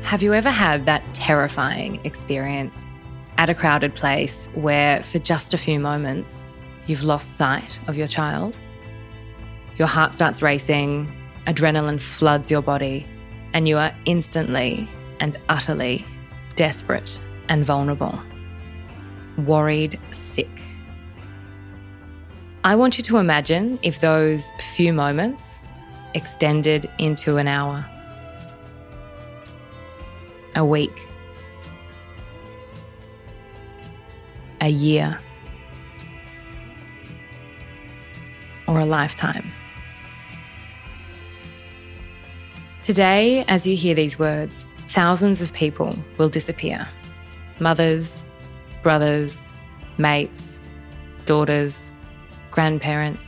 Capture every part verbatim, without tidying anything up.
Have you ever had that terrifying experience at a crowded place where for just a few moments you've lost sight of your child? Your heart starts racing, adrenaline floods your body, and you are instantly and utterly desperate and vulnerable, worried, sick. I want you to imagine if those few moments extended into an hour, a week, a year, or a lifetime. Today, as you hear these words, thousands of people will disappear. Mothers, brothers, mates, daughters, grandparents.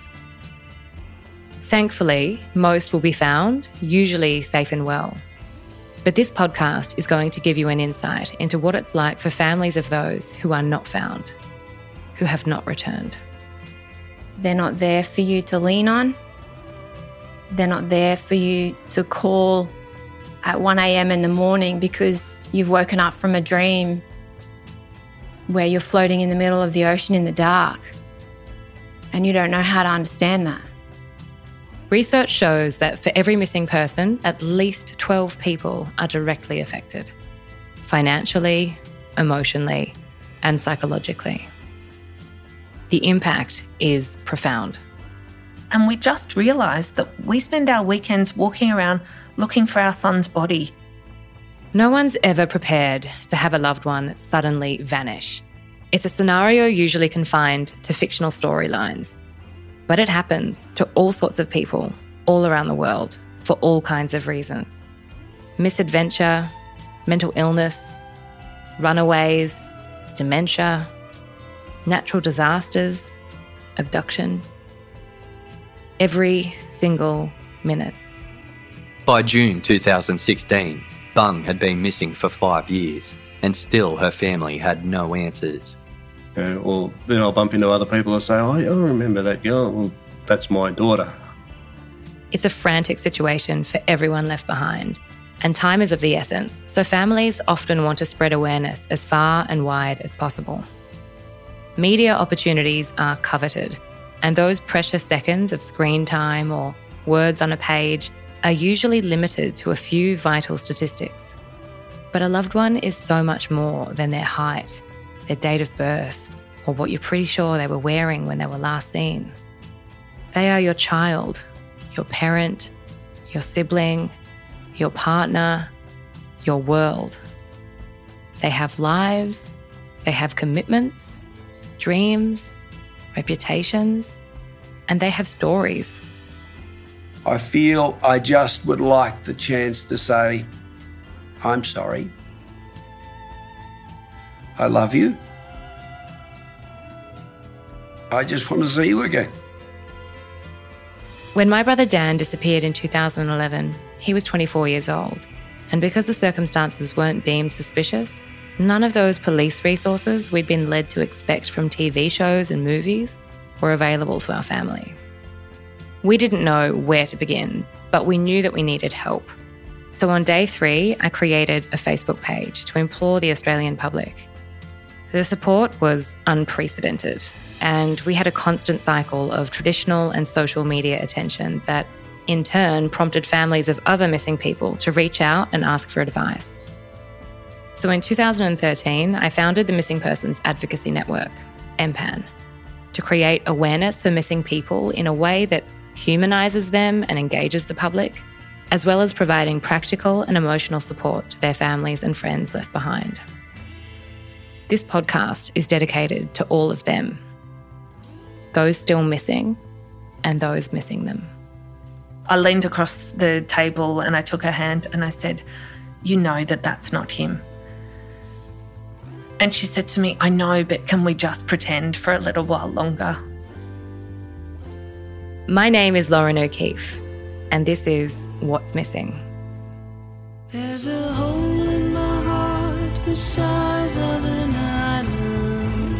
Thankfully, most will be found, usually safe and well. But this podcast is going to give you an insight into what it's like for families of those who are not found, who have not returned. They're not there for you to lean on. They're not there for you to call at one a.m. in the morning because you've woken up from a dream where you're floating in the middle of the ocean in the dark and you don't know how to understand that. Research shows that for every missing person, at least twelve people are directly affected, financially, emotionally, and psychologically. The impact is profound. And we just realised that we spend our weekends walking around looking for our son's body. No one's ever prepared to have a loved one suddenly vanish. It's a scenario usually confined to fictional storylines. But it happens to all sorts of people all around the world for all kinds of reasons. Misadventure, mental illness, runaways, dementia, natural disasters, abduction. Every single minute. By June two thousand sixteen, Bung had been missing for five years and still her family had no answers. You know, or then I'll bump into other people and say, oh, I remember that girl. Well, that's my daughter. It's a frantic situation for everyone left behind, and time is of the essence, so families often want to spread awareness as far and wide as possible. Media opportunities are coveted, and those precious seconds of screen time or words on a page are usually limited to a few vital statistics. But a loved one is so much more than their height, their date of birth, or what you're pretty sure they were wearing when they were last seen. They are your child, your parent, your sibling, your partner, your world. They have lives, they have commitments, dreams, reputations, and they have stories. I feel I just would like the chance to say, I'm sorry. I love you. I just want to see you again. When my brother Dan disappeared in two thousand eleven, he was twenty-four years old, and because the circumstances weren't deemed suspicious, none of those police resources we'd been led to expect from T V shows and movies were available to our family. We didn't know where to begin, but we knew that we needed help. So on day three, I created a Facebook page to implore the Australian public. The support was unprecedented, and we had a constant cycle of traditional and social media attention that, in turn, prompted families of other missing people to reach out and ask for advice. So in two thousand thirteen, I founded the Missing Persons Advocacy Network, M PAN, to create awareness for missing people in a way that humanises them and engages the public, as well as providing practical and emotional support to their families and friends left behind. This podcast is dedicated to all of them, those still missing and those missing them. I leaned across the table and I took her hand and I said, you know that that's not him. And she said to me, I know, but can we just pretend for a little while longer? My name is Lauren O'Keefe, and this is What's Missing. There's a hole in my heart the size of an island.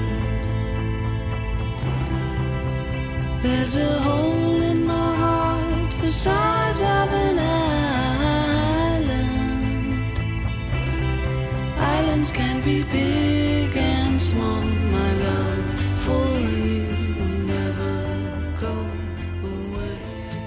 There's a hole in my heart the size of an island. be big and small, my love for you will never go away.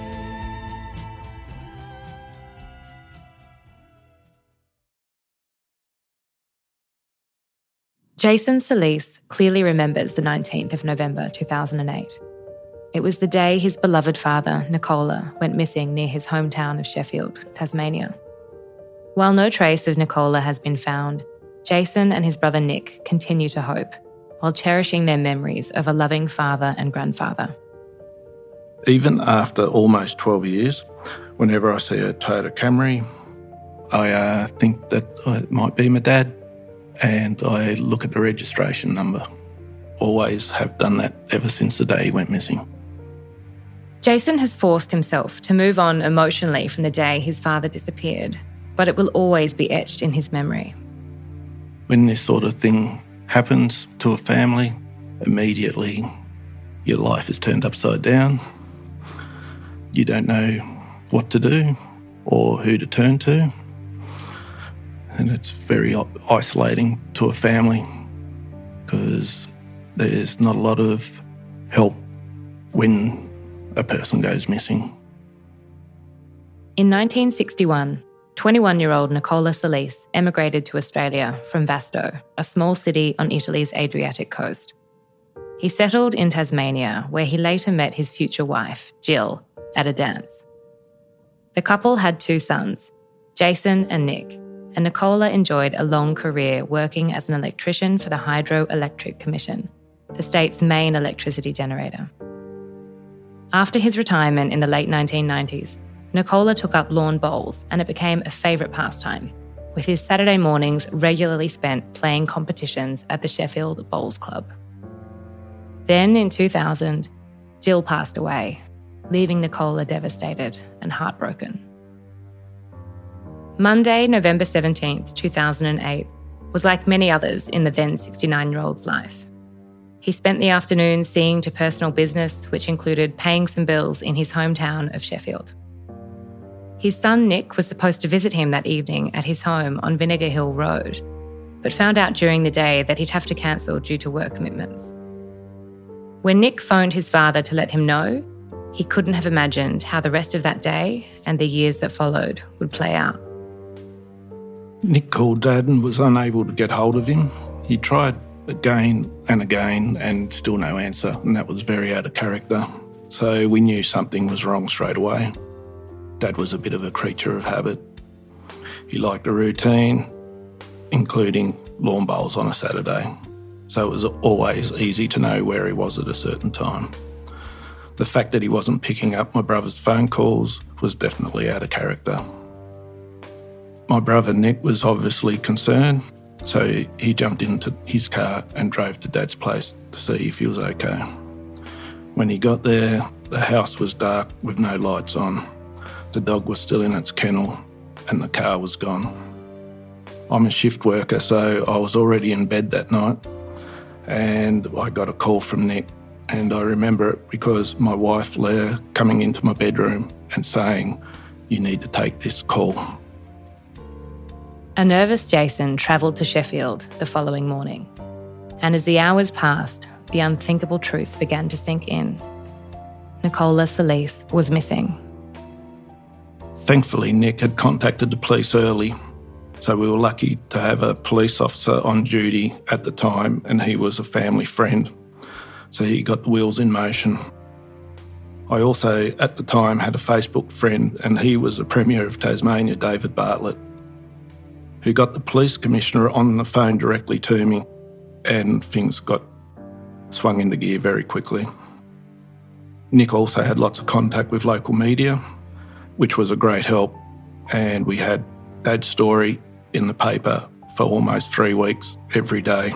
Jason Solis clearly remembers the nineteenth of November two thousand eight. It was the day his beloved father, Nicola, went missing near his hometown of Sheffield, Tasmania. While no trace of Nicola has been found, Jason and his brother Nick continue to hope, while cherishing their memories of a loving father and grandfather. Even after almost twelve years, whenever I see a Toyota Camry, I uh, think that it might be my dad, and I look at the registration number. Always have done that ever since the day he went missing. Jason has forced himself to move on emotionally from the day his father disappeared, but it will always be etched in his memory. When this sort of thing happens to a family, immediately your life is turned upside down. You don't know what to do or who to turn to. And it's very isolating to a family because there's not a lot of help when a person goes missing. In nineteen sixty-one, twenty-one-year-old Nicola Solis emigrated to Australia from Vasto, a small city on Italy's Adriatic coast. He settled in Tasmania, where he later met his future wife, Jill, at a dance. The couple had two sons, Jason and Nick, and Nicola enjoyed a long career working as an electrician for the Hydroelectric Commission, the state's main electricity generator. After his retirement in the late nineteen nineties, Nicola took up lawn bowls and it became a favourite pastime, with his Saturday mornings regularly spent playing competitions at the Sheffield Bowls Club. Then in two thousand, Jill passed away, leaving Nicola devastated and heartbroken. Monday, November seventeenth, two thousand eight, was like many others in the then sixty-nine-year-old's life. He spent the afternoon seeing to personal business, which included paying some bills in his hometown of Sheffield. His son Nick was supposed to visit him that evening at his home on Vinegar Hill Road, but found out during the day that he'd have to cancel due to work commitments. When Nick phoned his father to let him know, he couldn't have imagined how the rest of that day and the years that followed would play out. Nick called Dad and was unable to get hold of him. He tried again and again and still no answer, and that was very out of character. So we knew something was wrong straight away. Dad was a bit of a creature of habit. He liked a routine, including lawn bowls on a Saturday. So it was always easy to know where he was at a certain time. The fact that he wasn't picking up my brother's phone calls was definitely out of character. My brother Nick was obviously concerned, so he jumped into his car and drove to Dad's place to see if he was okay. When he got there, the house was dark with no lights on. The dog was still in its kennel and the car was gone. I'm a shift worker, so I was already in bed that night, and I got a call from Nick, and I remember it because my wife Leah coming into my bedroom and saying, "You need to take this call." A nervous Jason travelled to Sheffield the following morning, and as the hours passed, the unthinkable truth began to sink in. Nicola Solis was missing. Thankfully, Nick had contacted the police early, so we were lucky to have a police officer on duty at the time, and he was a family friend, so he got the wheels in motion. I also, at the time, had a Facebook friend, and he was the Premier of Tasmania, David Bartlett, who got the police commissioner on the phone directly to me, and things got swung into gear very quickly. Nick also had lots of contact with local media, which was a great help, and we had Dad's story in the paper for almost three weeks every day.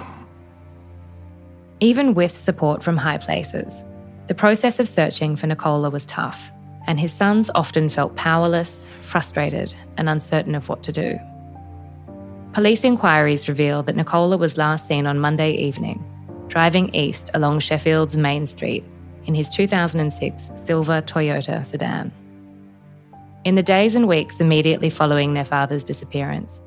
Even with support from high places, the process of searching for Nicola was tough, and his sons often felt powerless, frustrated, and uncertain of what to do. Police inquiries revealed that Nicola was last seen on Monday evening, driving east along Sheffield's Main Street in his two thousand six silver Toyota sedan. In the days and weeks immediately following their father's disappearance,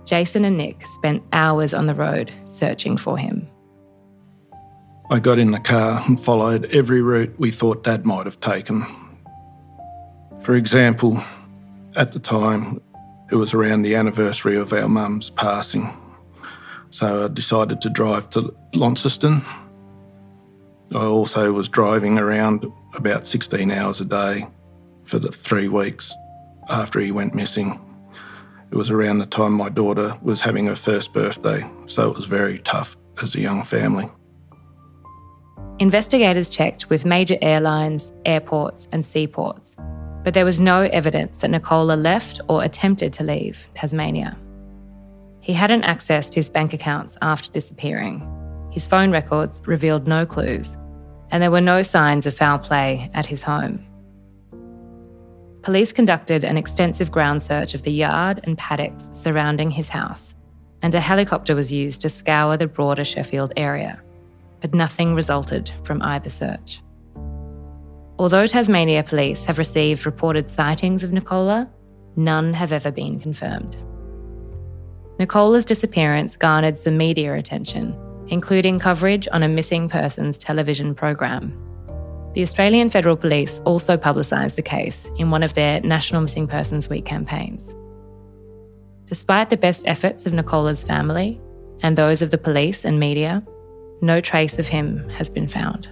Jason and Nick spent hours on the road searching for him. I got in the car and followed every route we thought Dad might have taken. For example, at the time, it was around the anniversary of our mum's passing. So I decided to drive to Launceston. I also was driving around about sixteen hours a day for the three weeks after he went missing. It was around the time my daughter was having her first birthday, so it was very tough as a young family. Investigators checked with major airlines, airports and seaports, but there was no evidence that Nicola left or attempted to leave Tasmania. He hadn't accessed his bank accounts after disappearing. His phone records revealed no clues, and there were no signs of foul play at his home. Police conducted an extensive ground search of the yard and paddocks surrounding his house, and a helicopter was used to scour the broader Sheffield area, but nothing resulted from either search. Although Tasmania Police have received reported sightings of Nicola, none have ever been confirmed. Nicola's disappearance garnered some media attention, including coverage on a missing persons television program. The Australian Federal Police also publicised the case in one of their National Missing Persons Week campaigns. Despite the best efforts of Nicola's family and those of the police and media, no trace of him has been found.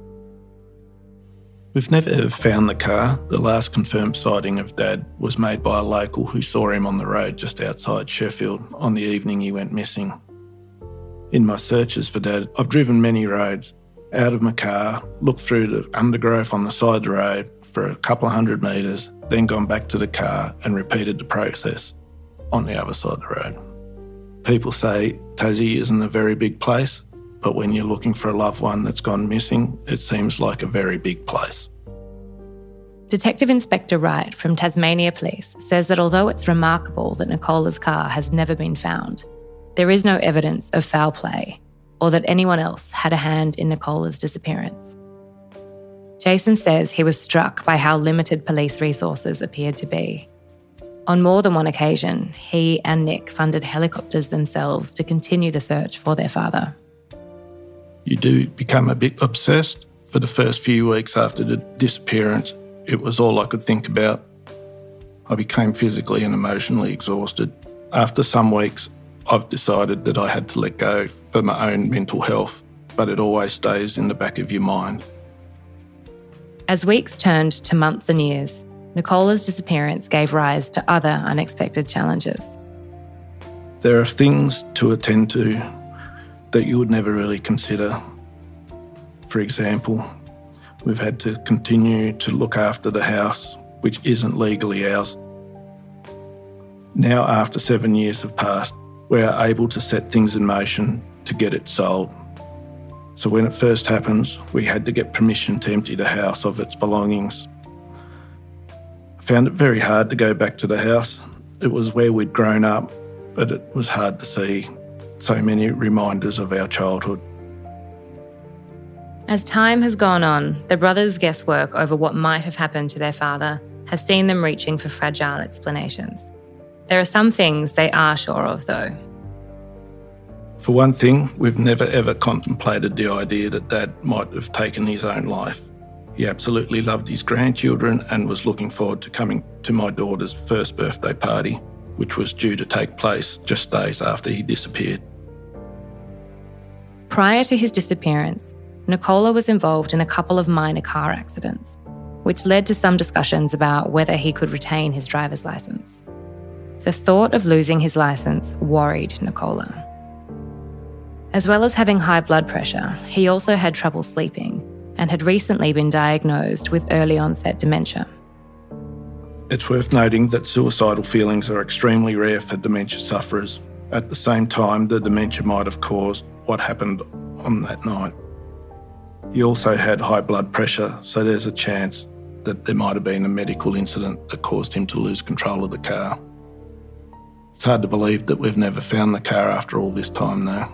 We've never ever found the car. The last confirmed sighting of Dad was made by a local who saw him on the road just outside Sheffield on the evening he went missing. In my searches for Dad, I've driven many roads, out of my car, looked through the undergrowth on the side of the road for a couple of hundred metres, then gone back to the car and repeated the process on the other side of the road. People say Tassie isn't a very big place, but when you're looking for a loved one that's gone missing, it seems like a very big place. Detective Inspector Wright from Tasmania Police says that although it's remarkable that Nicola's car has never been found, there is no evidence of foul play or that anyone else had a hand in Nicola's disappearance. Jason says he was struck by how limited police resources appeared to be. On more than one occasion, he and Nick funded helicopters themselves to continue the search for their father. You do become a bit obsessed. For the first few weeks after the disappearance, it was all I could think about. I became physically and emotionally exhausted. After some weeks, I've decided that I had to let go for my own mental health, but it always stays in the back of your mind. As weeks turned to months and years, Nicola's disappearance gave rise to other unexpected challenges. There are things to attend to that you would never really consider. For example, we've had to continue to look after the house, which isn't legally ours. Now, after seven years have passed, we are able to set things in motion to get it sold. So when it first happens, we had to get permission to empty the house of its belongings. I found it very hard to go back to the house. It was where we'd grown up, but it was hard to see so many reminders of our childhood. As time has gone on, the brothers' guesswork over what might have happened to their father has seen them reaching for fragile explanations. There are some things they are sure of, though. For one thing, we've never ever contemplated the idea that Dad might have taken his own life. He absolutely loved his grandchildren and was looking forward to coming to my daughter's first birthday party, which was due to take place just days after he disappeared. Prior to his disappearance, Nicola was involved in a couple of minor car accidents, which led to some discussions about whether he could retain his driver's licence. The thought of losing his licence worried Nicola. As well as having high blood pressure, he also had trouble sleeping and had recently been diagnosed with early onset dementia. It's worth noting that suicidal feelings are extremely rare for dementia sufferers. At the same time, the dementia might have caused what happened on that night. He also had high blood pressure, so there's a chance that there might have been a medical incident that caused him to lose control of the car. It's hard to believe that we've never found the car after all this time, though.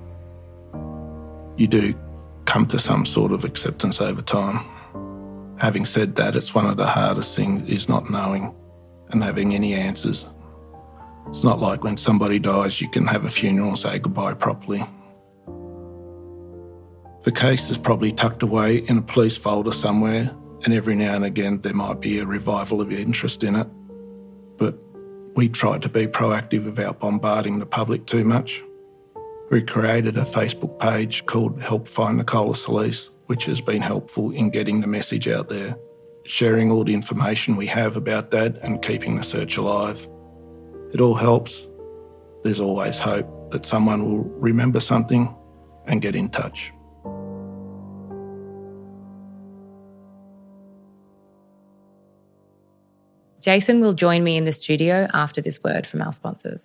You do come to some sort of acceptance over time. Having said that, it's one of the hardest things is not knowing and having any answers. It's not like when somebody dies you can have a funeral and say goodbye properly. The case is probably tucked away in a police folder somewhere, and every now and again there might be a revival of interest in it. But we tried to be proactive without bombarding the public too much. We created a Facebook page called Help Find Nicola Solis, which has been helpful in getting the message out there, sharing all the information we have about Dad and keeping the search alive. It all helps. There's always hope that someone will remember something and get in touch. Jason will join me in the studio after this word from our sponsors.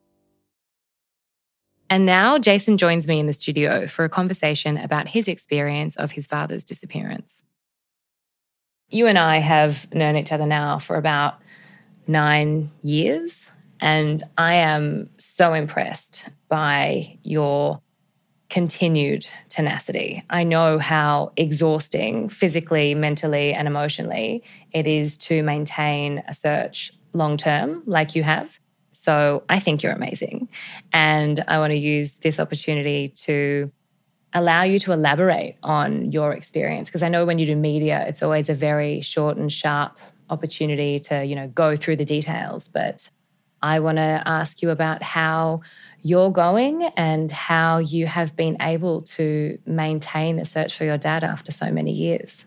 And now Jason joins me in the studio for a conversation about his experience of his father's disappearance. You and I have known each other now for about nine years, and I am so impressed by your continued tenacity. I know how exhausting physically, mentally, and emotionally it is to maintain a search long term like you have. So I think you're amazing. And I want to use this opportunity to allow you to elaborate on your experience, because I know when you do media, it's always a very short and sharp opportunity to, you know, go through the details. But I want to ask you about how you're going and how you have been able to maintain the search for your dad after so many years.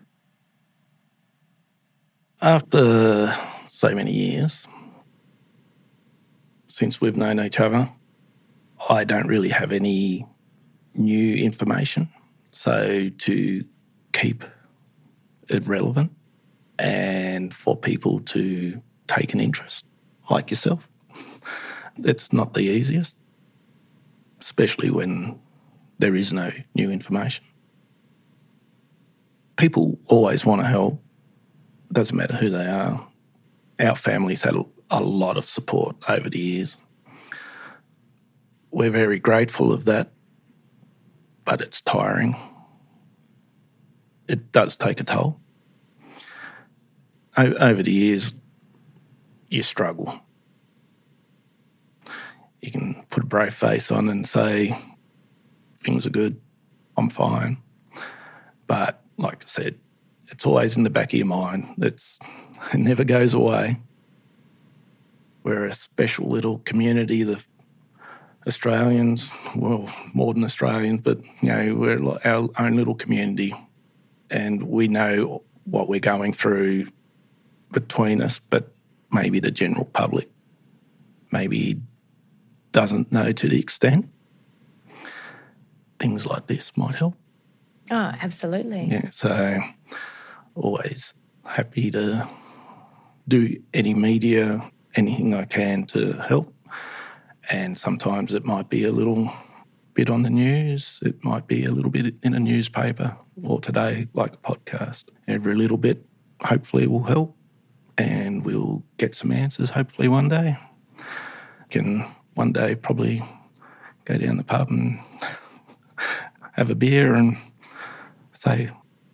After so many years, since we've known each other, I don't really have any new information. So to keep it relevant and for people to take an interest, like yourself, it's not the easiest, especially when there is no new information. People always want to help. Doesn't matter who they are. Our family's had a lot of support over the years. We're very grateful of that, but it's tiring. It does take a toll. O- over the years, you struggle. You can put a brave face on and say, things are good, I'm fine. But like I said, it's always in the back of your mind. It's, it never goes away. We're a special little community, the Australians, well, more than Australians, but, you know, we're our own little community, and we know what we're going through between us, but maybe the general public maybe doesn't know to the extent. Things like this might help. Oh, absolutely. Yeah, so always happy to do any media, anything I can to help. And sometimes it might be a little bit on the news. It might be a little bit in a newspaper, or today, like a podcast. Every little bit hopefully will help, and we'll get some answers hopefully one day. Can one day probably go down the pub and have a beer and say,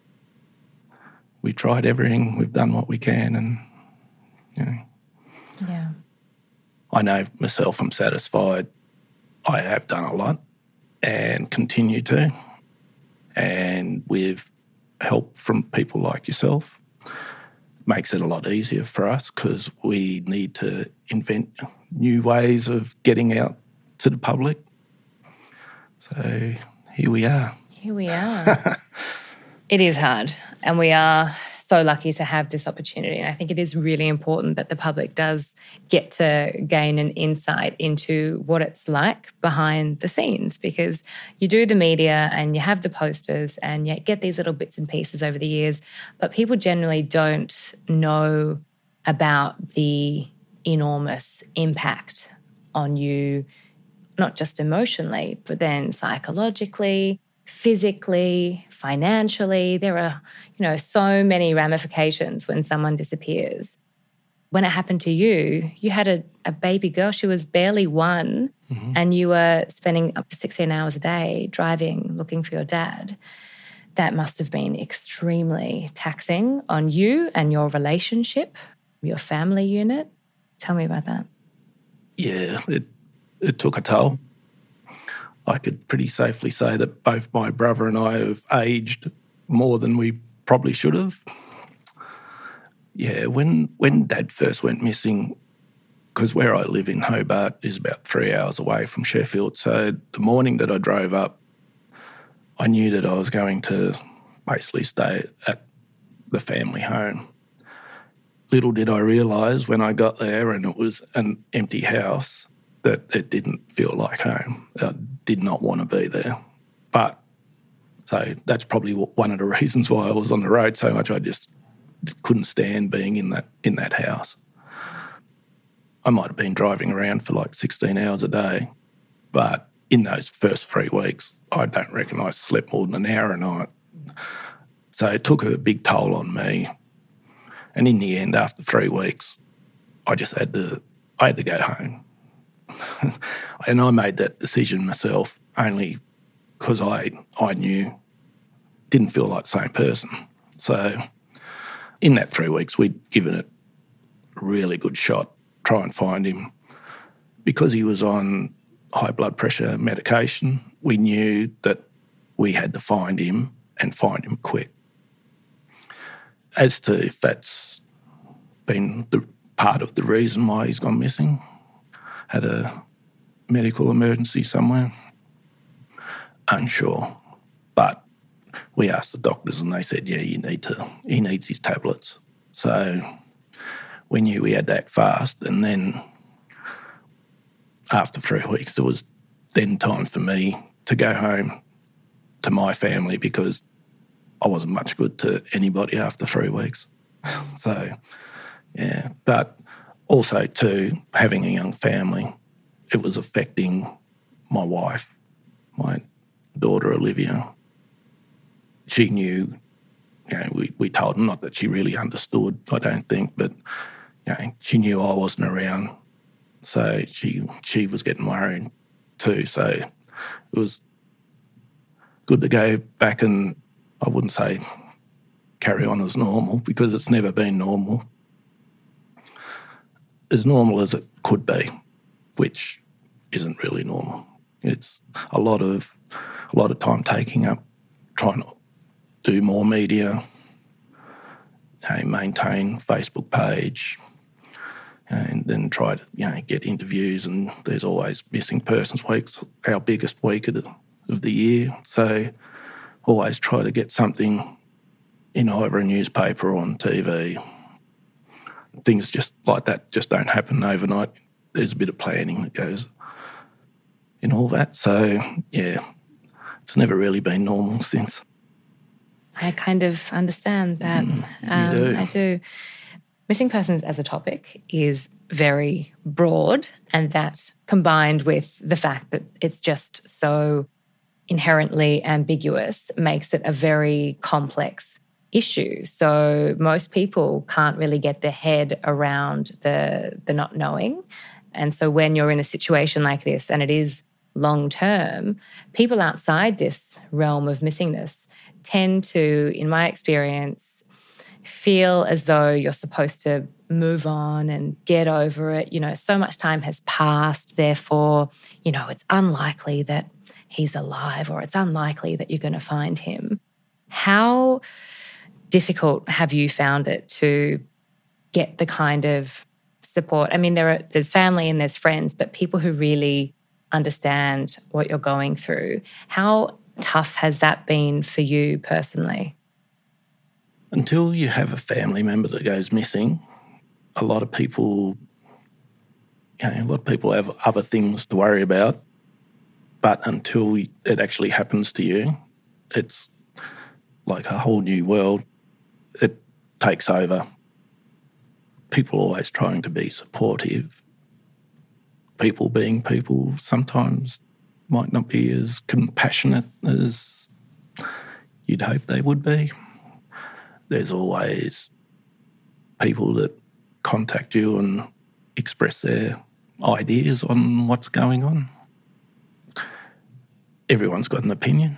we tried everything, we've done what we can, and, you know. Yeah. I know myself, I'm satisfied. I have done a lot and continue to. And with help from people like yourself, makes it a lot easier for us, because we need to invent new ways of getting out to the public. So here we are. Here we are. It is hard, and we are so lucky to have this opportunity. And I think it is really important that the public does get to gain an insight into what it's like behind the scenes, because you do the media and you have the posters and you get these little bits and pieces over the years, but people generally don't know about the enormous impact on you, not just emotionally, but then psychologically, physically, financially. There are, you know, so many ramifications when someone disappears. When it happened to you, you had a, a baby girl. She was barely one, mm-hmm. and you were spending up to sixteen hours a day driving, looking for your dad. That must have been extremely taxing on you and your relationship, your family unit. Tell me about that. Yeah, it, it took a toll. I could pretty safely say that both my brother and I have aged more than we probably should have. Yeah, when when Dad first went missing, because where I live in Hobart is about three hours away from Sheffield, so the morning that I drove up, I knew that I was going to basically stay at the family home. Little did I realise when I got there and it was an empty house that it didn't feel like home. I did not want to be there. But, so that's probably one of the reasons why I was on the road so much. I just couldn't stand being in that in that house. I might have been driving around for like sixteen hours a day, but in those first three weeks, I don't reckon I slept more than an hour a night. So it took a big toll on me. And in the end, after three weeks, I just had to, I had to go home. And I made that decision myself only because I, I knew, didn't feel like the same person. So in that three weeks, we'd given it a really good shot, try and find him. Because he was on high blood pressure medication, we knew that we had to find him and find him quick. As to if that's been the part of the reason why he's gone missing, had a medical emergency somewhere, unsure. But we asked the doctors and they said, yeah, you need to, he needs his tablets. So we knew we had to act fast. And then after three weeks, there was then time for me to go home to my family because I wasn't much good to anybody after three weeks. So, yeah. But also, too, having a young family, it was affecting my wife, my daughter Olivia. She knew, you know, we, we told her, not that she really understood, I don't think, but, you know, she knew I wasn't around. So she she was getting worried too. So it was good to go back and, I wouldn't say carry on as normal because it's never been normal. As normal as it could be, which isn't really normal. It's a lot of a lot of time taking up, trying to do more media, you know, maintain Facebook page, and then try to, you know, get interviews. And there's always missing persons weeks, our biggest week of the, of the year. So always try to get something in either a newspaper or on T V. Things just like that just don't happen overnight. There's a bit of planning that goes in all that. So, yeah, it's never really been normal since. I kind of understand that. Mm, um, you do. I do. Missing persons as a topic is very broad, and that combined with the fact that it's just so inherently ambiguous makes it a very complex issue. So most people can't really get their head around the the not knowing. And so when you're in a situation like this and it is long term, people outside this realm of missingness tend to, in my experience, feel as though you're supposed to move on and get over it. You know, so much time has passed, therefore, you know, it's unlikely that he's alive or it's unlikely that you're going to find him. How difficult have you found it to get the kind of support? I mean, there are there's family and there's friends, but people who really understand what you're going through. How tough has that been for you personally? Until you have a family member that goes missing, a lot of people, you know, a lot of people have other things to worry about. But until it actually happens to you, it's like a whole new world. It takes over. People always trying to be supportive. People being people sometimes might not be as compassionate as you'd hope they would be. There's always people that contact you and express their ideas on what's going on. Everyone's got an opinion.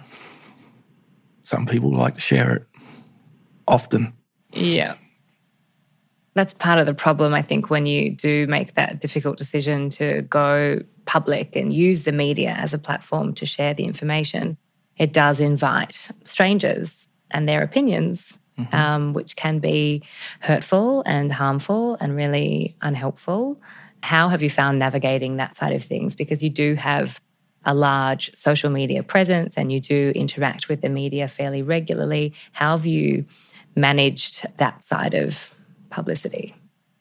Some people like to share it often. Yeah. That's part of the problem, I think, when you do make that difficult decision to go public and use the media as a platform to share the information. It does invite strangers and their opinions, mm-hmm. um, which can be hurtful and harmful and really unhelpful. How have you found navigating that side of things? Because you do have a large social media presence and you do interact with the media fairly regularly. How have you managed that side of publicity?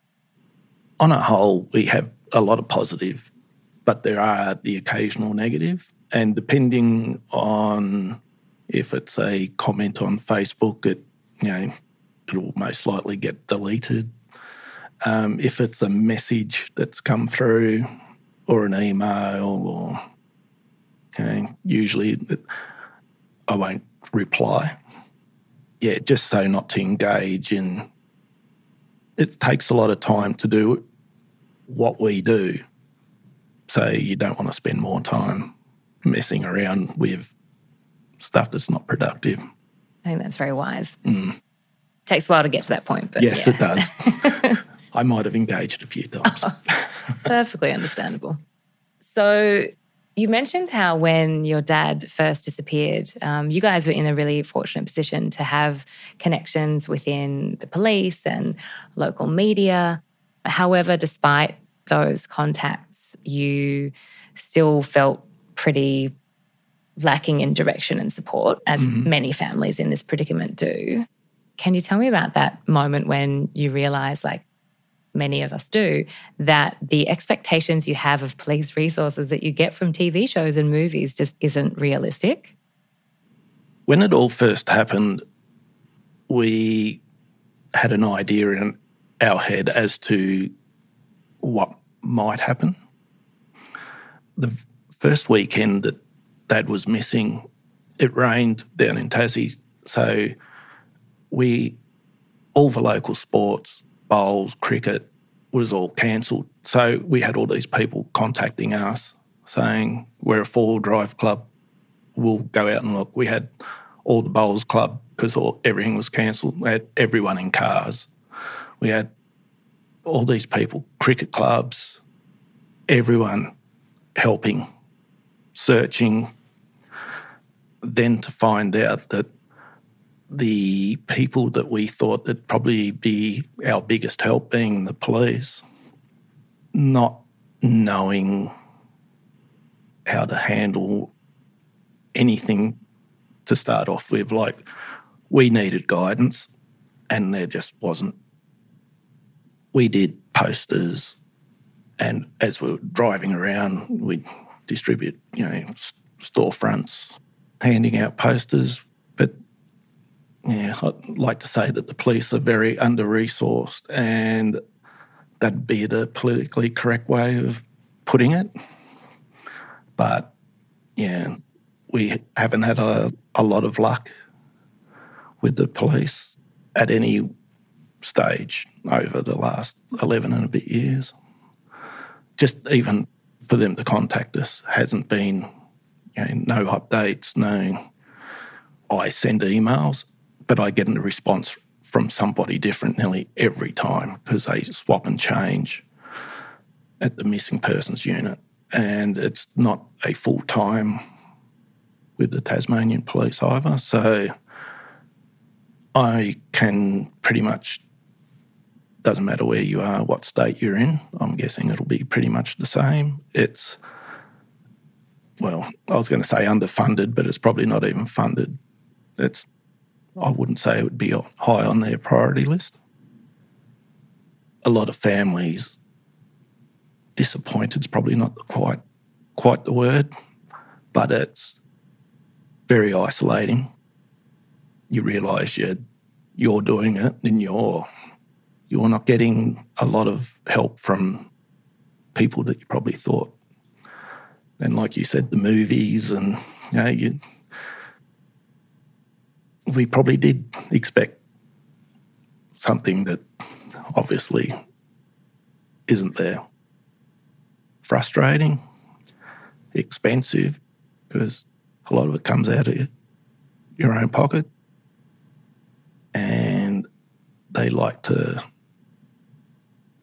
On a whole, we have a lot of positive, but there are the occasional negative. And depending on if it's a comment on Facebook, it, you know, it'll most likely get deleted. Um, if it's a message that's come through or an email or, you know, usually it, I won't reply. Yeah, just so not to engage in. It takes a lot of time to do what we do. So you don't want to spend more time messing around with stuff that's not productive. I think that's very wise. Mm. Takes a while to get to that point. But yes, yeah. It does. I might have engaged a few times. Oh, perfectly understandable. So you mentioned how when your dad first disappeared, um, you guys were in a really fortunate position to have connections within the police and local media. However, despite those contacts, you still felt pretty lacking in direction and support, as mm-hmm. many families in this predicament do. Can you tell me about that moment when you realised, like many of us do, that the expectations you have of police resources that you get from T V shows and movies just isn't realistic? When it all first happened, we had an idea in our head as to what might happen. The first weekend that Dad was missing, it rained down in Tassie, so we, all the local sports, bowls, cricket, was all cancelled. So we had all these people contacting us saying, we're a four-wheel drive club, we'll go out and look. We had all the bowls club because all, everything was cancelled. We had everyone in cars. We had all these people, cricket clubs, everyone helping, searching. Then to find out that the people that we thought would probably be our biggest help, being the police, not knowing how to handle anything to start off with. Like, we needed guidance and there just wasn't. We did posters, and as we were driving around, we'd distribute, you know, storefronts, handing out posters. But yeah, I'd like to say that the police are very under-resourced, and that'd be the politically correct way of putting it. But yeah, we haven't had a, a lot of luck with the police at any stage over the last eleven and a bit years. Just even for them to contact us hasn't been, you know, no updates, no. I send emails, but I get a response from somebody different nearly every time because they swap and change at the missing persons unit, and it's not a full time with the Tasmanian Police either. So I can pretty much, doesn't matter where you are, what state you're in, I'm guessing it'll be pretty much the same. It's, well, I was going to say underfunded, but it's probably not even funded. It's, I wouldn't say it would be high on their priority list. A lot of families, disappointed's probably not quite quite the word, but it's very isolating. You realise you're, you're doing it and you're you're not getting a lot of help from people that you probably thought. And like you said, the movies and, you know, you, we probably did expect something that obviously isn't there. Frustrating, expensive, because a lot of it comes out of your own pocket, and they like to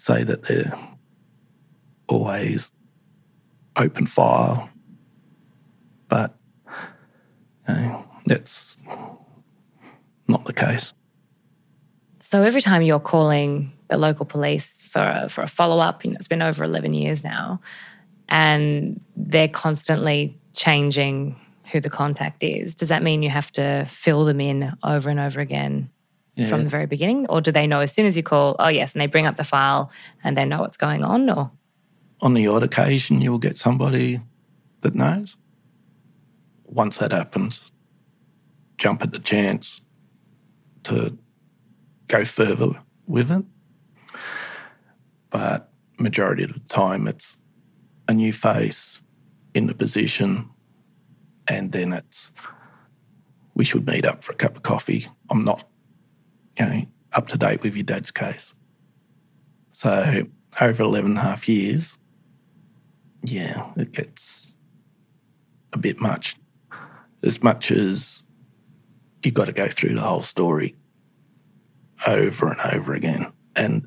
say that they're always open fire, but you know, that's not the case. So every time you're calling the local police for a, for a follow-up, you know, it's been over eleven years now, and they're constantly changing who the contact is. Does that mean you have to fill them in over and over again Yeah. from the very beginning? Or do they know as soon as you call, oh yes, and they bring up the file and they know what's going on? Or On the odd occasion, you'll get somebody that knows. Once that happens, jump at the chance to go further with it. But majority of the time, it's a new face in the position, and then it's, we should meet up for a cup of coffee. I'm not, you know, up to date with your dad's case. So over eleven and a half years, yeah, it gets a bit much. As much as you've got to go through the whole story over and over again. And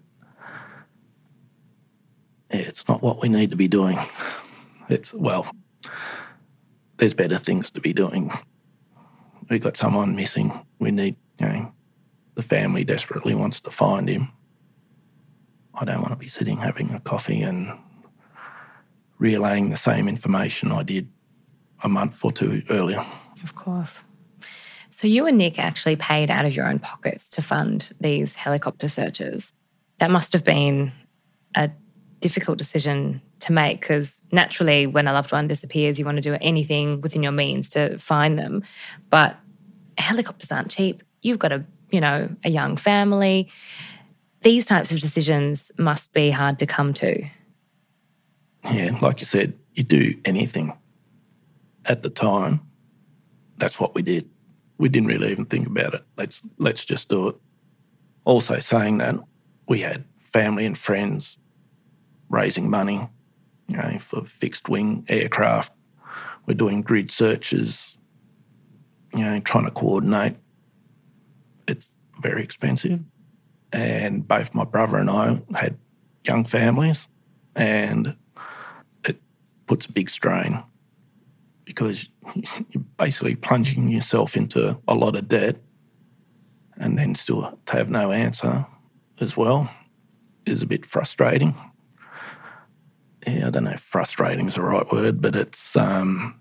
yeah, it's not what we need to be doing. It's, well, there's better things to be doing. We've got someone missing. We need, you know, the family desperately wants to find him. I don't want to be sitting having a coffee and relaying the same information I did a month or two earlier. of course. So you and Nick actually paid out of your own pockets to fund these helicopter searches. That must have been a difficult decision to make, because naturally when a loved one disappears, you want to do anything within your means to find them. But helicopters aren't cheap. You've got a, you know, a young family. These types of decisions must be hard to come to. Yeah, like you said, you do anything. At the time, that's what we did. We didn't really even think about it. Let's let's just do it. Also saying that, we had family and friends raising money, you know, for fixed wing aircraft. We're doing grid searches, you know, trying to coordinate. It's very expensive. And both my brother and I had young families, and it puts a big strain because you're basically plunging yourself into a lot of debt, and then still to have no answer as well is a bit frustrating. Yeah, I don't know if frustrating is the right word, but it's, um,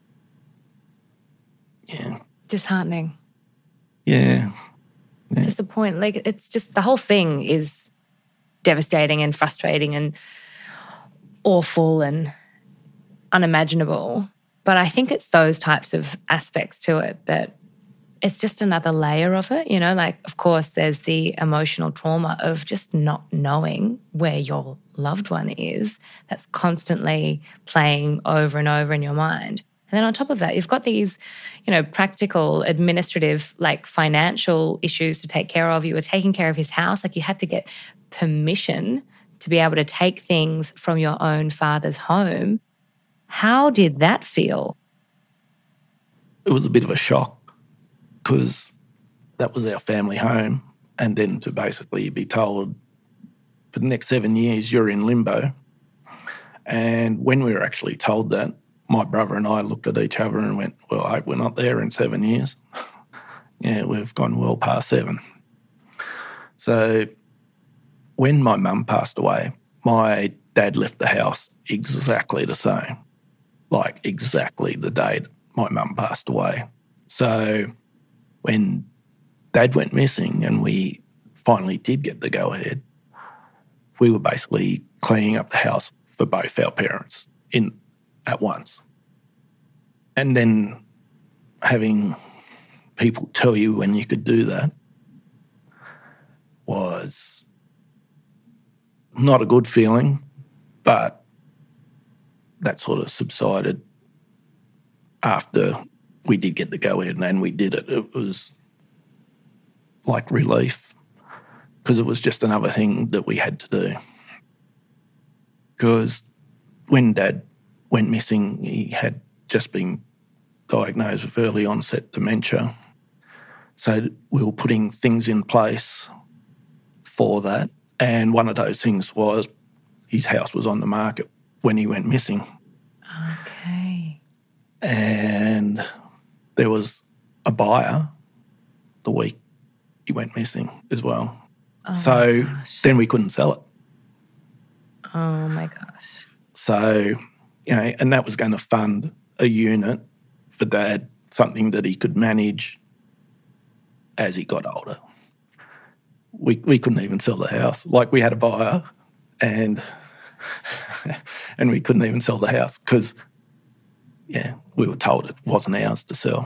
yeah. Disheartening. Yeah. yeah. Disappointing. Like, it's just, the whole thing is devastating and frustrating and awful and unimaginable. But I think it's those types of aspects to it that it's just another layer of it, you know, like, of course, there's the emotional trauma of just not knowing where your loved one is. That's constantly playing over and over in your mind. And then on top of that, you've got these, you know, practical, administrative, like financial issues to take care of. You were taking care of his house. Like, you had to get permission to be able to take things from your own father's home. How did that feel? It was a bit of a shock, because that was our family home, and then to basically be told for the next seven years you're in limbo. And when we were actually told that, my brother and I looked at each other and went, well, I hope we're not there in seven years. Yeah, we've gone well past seven. So when my mum passed away, my dad left the house exactly the same, like exactly the date my mum passed away. So when Dad went missing and we finally did get the go-ahead, we were basically cleaning up the house for both our parents in at once. And then having people tell you when you could do that was not a good feeling, but that sort of subsided after we did get the go-ahead and we did it. It was like relief, because it was just another thing that we had to do. Because when Dad went missing, he had just been diagnosed with early onset dementia. So we were putting things in place for that, And one of those things was his house was on the market when he went missing. Okay. And there was a buyer the week he went missing as well. Oh so my gosh. then we couldn't sell it. Oh my gosh. So, you know, and that was going to fund a unit for Dad, something that he could manage as he got older. We we couldn't even sell the house. Like, we had a buyer and and we couldn't even sell the house because, yeah, we were told it wasn't ours to sell.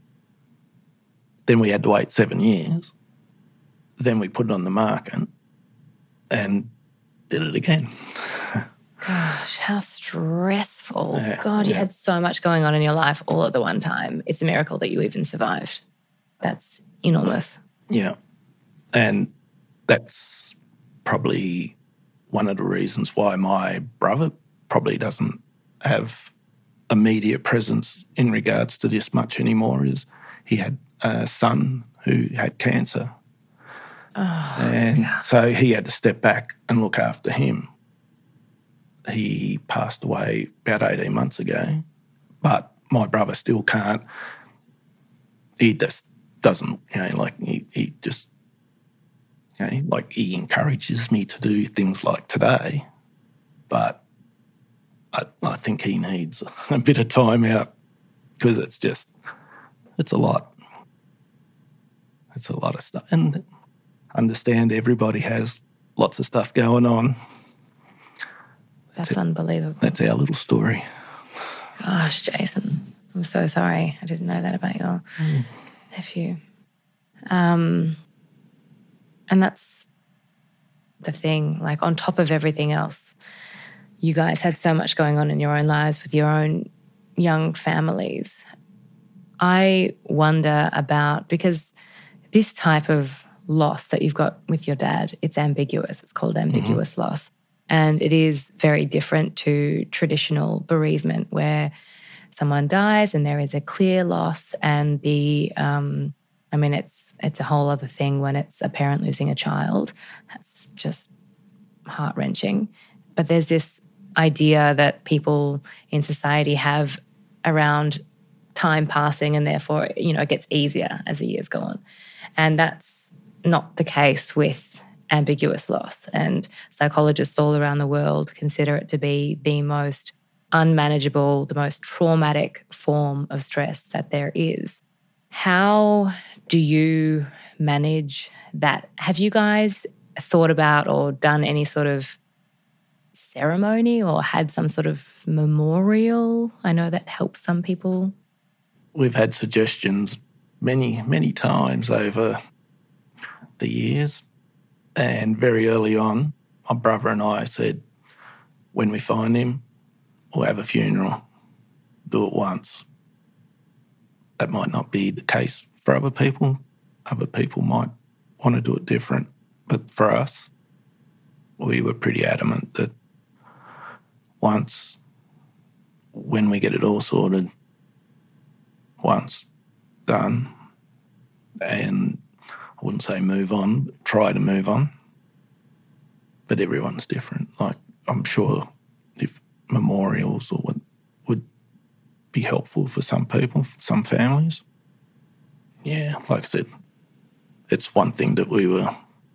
Then we had to wait seven years. Then we put it on the market and did it again. Gosh, how stressful. Yeah, God, you yeah. had so much going on in your life all at the one time. It's a miracle that you even survived. That's enormous. Yeah. And that's probably one of the reasons why my brother probably doesn't have a media presence in regards to this much anymore, is he had a son who had cancer. Oh, and God. so he had to step back and look after him. He passed away about eighteen months ago, but my brother still can't. He just doesn't, you know, like he, he just, you know, like he encourages me to do things like today, but I, I think he needs a bit of time out because it's just, it's a lot. It's a lot of stuff. And understand everybody has lots of stuff going on. That's unbelievable. That's our little story. Gosh, Jason, I'm so sorry. I didn't know that about your Mm. nephew. Um, and that's the thing, like on top of everything else, you guys had so much going on in your own lives with your own young families. I wonder about, because this type of loss that you've got with your dad, it's ambiguous. It's called ambiguous mm-hmm. loss. And it is very different to traditional bereavement where someone dies and there is a clear loss and the, um, I mean, it's it's a whole other thing when it's a parent losing a child. That's just heart-wrenching. But there's this idea that people in society have around time passing and therefore, you know, it gets easier as the years go on. And that's not the case with ambiguous loss. And psychologists all around the world consider it to be the most unmanageable, the most traumatic form of stress that there is. How do you manage that? Have you guys thought about or done any sort of ceremony or had some sort of memorial? I know that helps some people. We've had suggestions many, many times over the years. And very early on, my brother and I said, when we find him, we'll have a funeral, do it once. That might not be the case for other people. Other people might want to do it different. But for us, we were pretty adamant that once, when we get it all sorted, once done, and I wouldn't say move on, but try to move on. But everyone's different. Like, I'm sure if memorials or would, would be helpful for some people, for some families. Yeah, like I said, it's one thing that we were,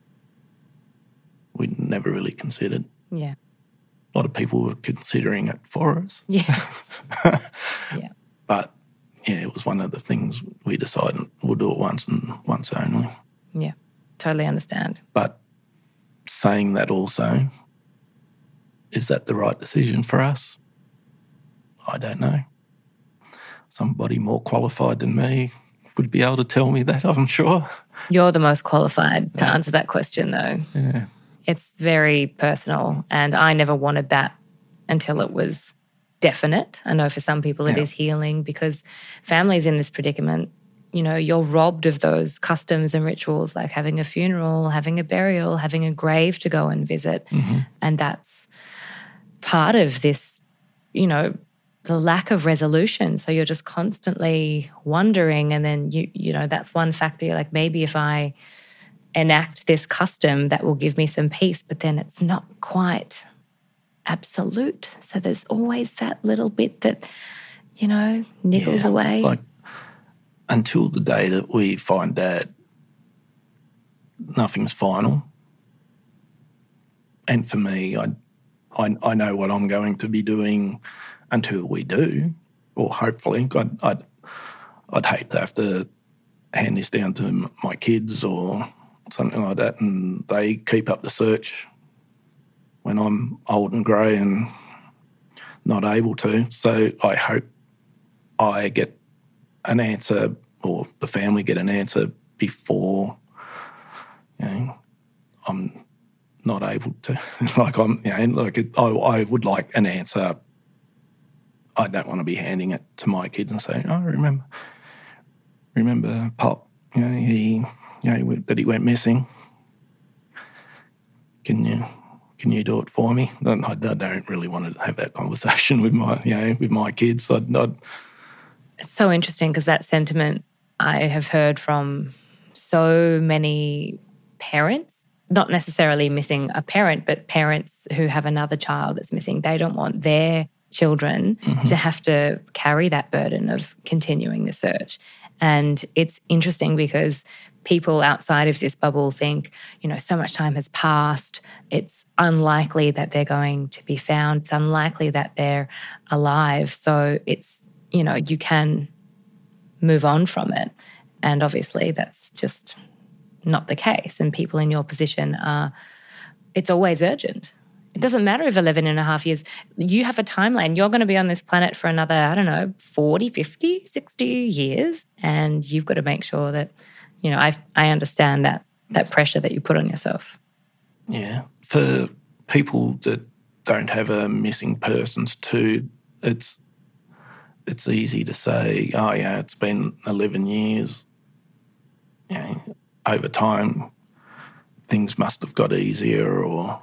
we never really considered. Yeah. A lot of people were considering it for us. Yeah. Yeah. But, yeah, it was one of the things we decided we'll do it once and once only. Yeah, totally understand. But saying that also, is that the right decision for us? I don't know. Somebody more qualified than me would be able to tell me that, I'm sure. You're the most qualified to answer that question, though. Yeah. It's very personal, and I never wanted that until it was definite. I know for some people it Yeah. is healing because families in this predicament, you know, you're robbed of those customs and rituals like having a funeral, having a burial, having a grave to go and visit. Mm-hmm. And that's part of this, you know, the lack of resolution. So you're just constantly wondering, and then, you you know, that's one factor. You're like, maybe if I enact this custom that will give me some peace, but then it's not quite absolute. So there's always that little bit that, you know, niggles Yeah, away. Like, until the day that we find Dad, nothing's final. And for me, I, I, I know what I'm going to be doing until we do, or hopefully. I'd, I'd, I'd hate to have to hand this down to m- my kids or something like that, and they keep up the search when I'm old and grey and not able to. So I hope I get an answer, or the family get an answer before, you know, I'm not able to. like I'm, you know, like it, I, I would like an answer. I don't want to be handing it to my kids and saying, "Oh, remember, remember, Pop, you know, he, you know, that he went missing. Can you, can you do it for me?" I, I don't really want to have that conversation with my, you know, with my kids. I'd, I'd, It's so interesting because that sentiment I have heard from so many parents, not necessarily missing a parent, but parents who have another child that's missing. They don't want their children mm-hmm. to have to carry that burden of continuing the search. And it's interesting because people outside of this bubble think, you know, so much time has passed. It's unlikely that they're going to be found. It's unlikely that they're alive. So it's, you know, you can move on from it. And obviously that's just not the case. And people in your position are, it's always urgent. It doesn't matter if eleven and a half years, you have a timeline. You're going to be on this planet for another, I don't know, forty, fifty, sixty years. And you've got to make sure that, you know, I I understand that that pressure that you put on yourself. Yeah. For people that don't have a missing persons too, it's it's easy to say, oh, yeah, it's been eleven years. You know, over time, things must have got easier, or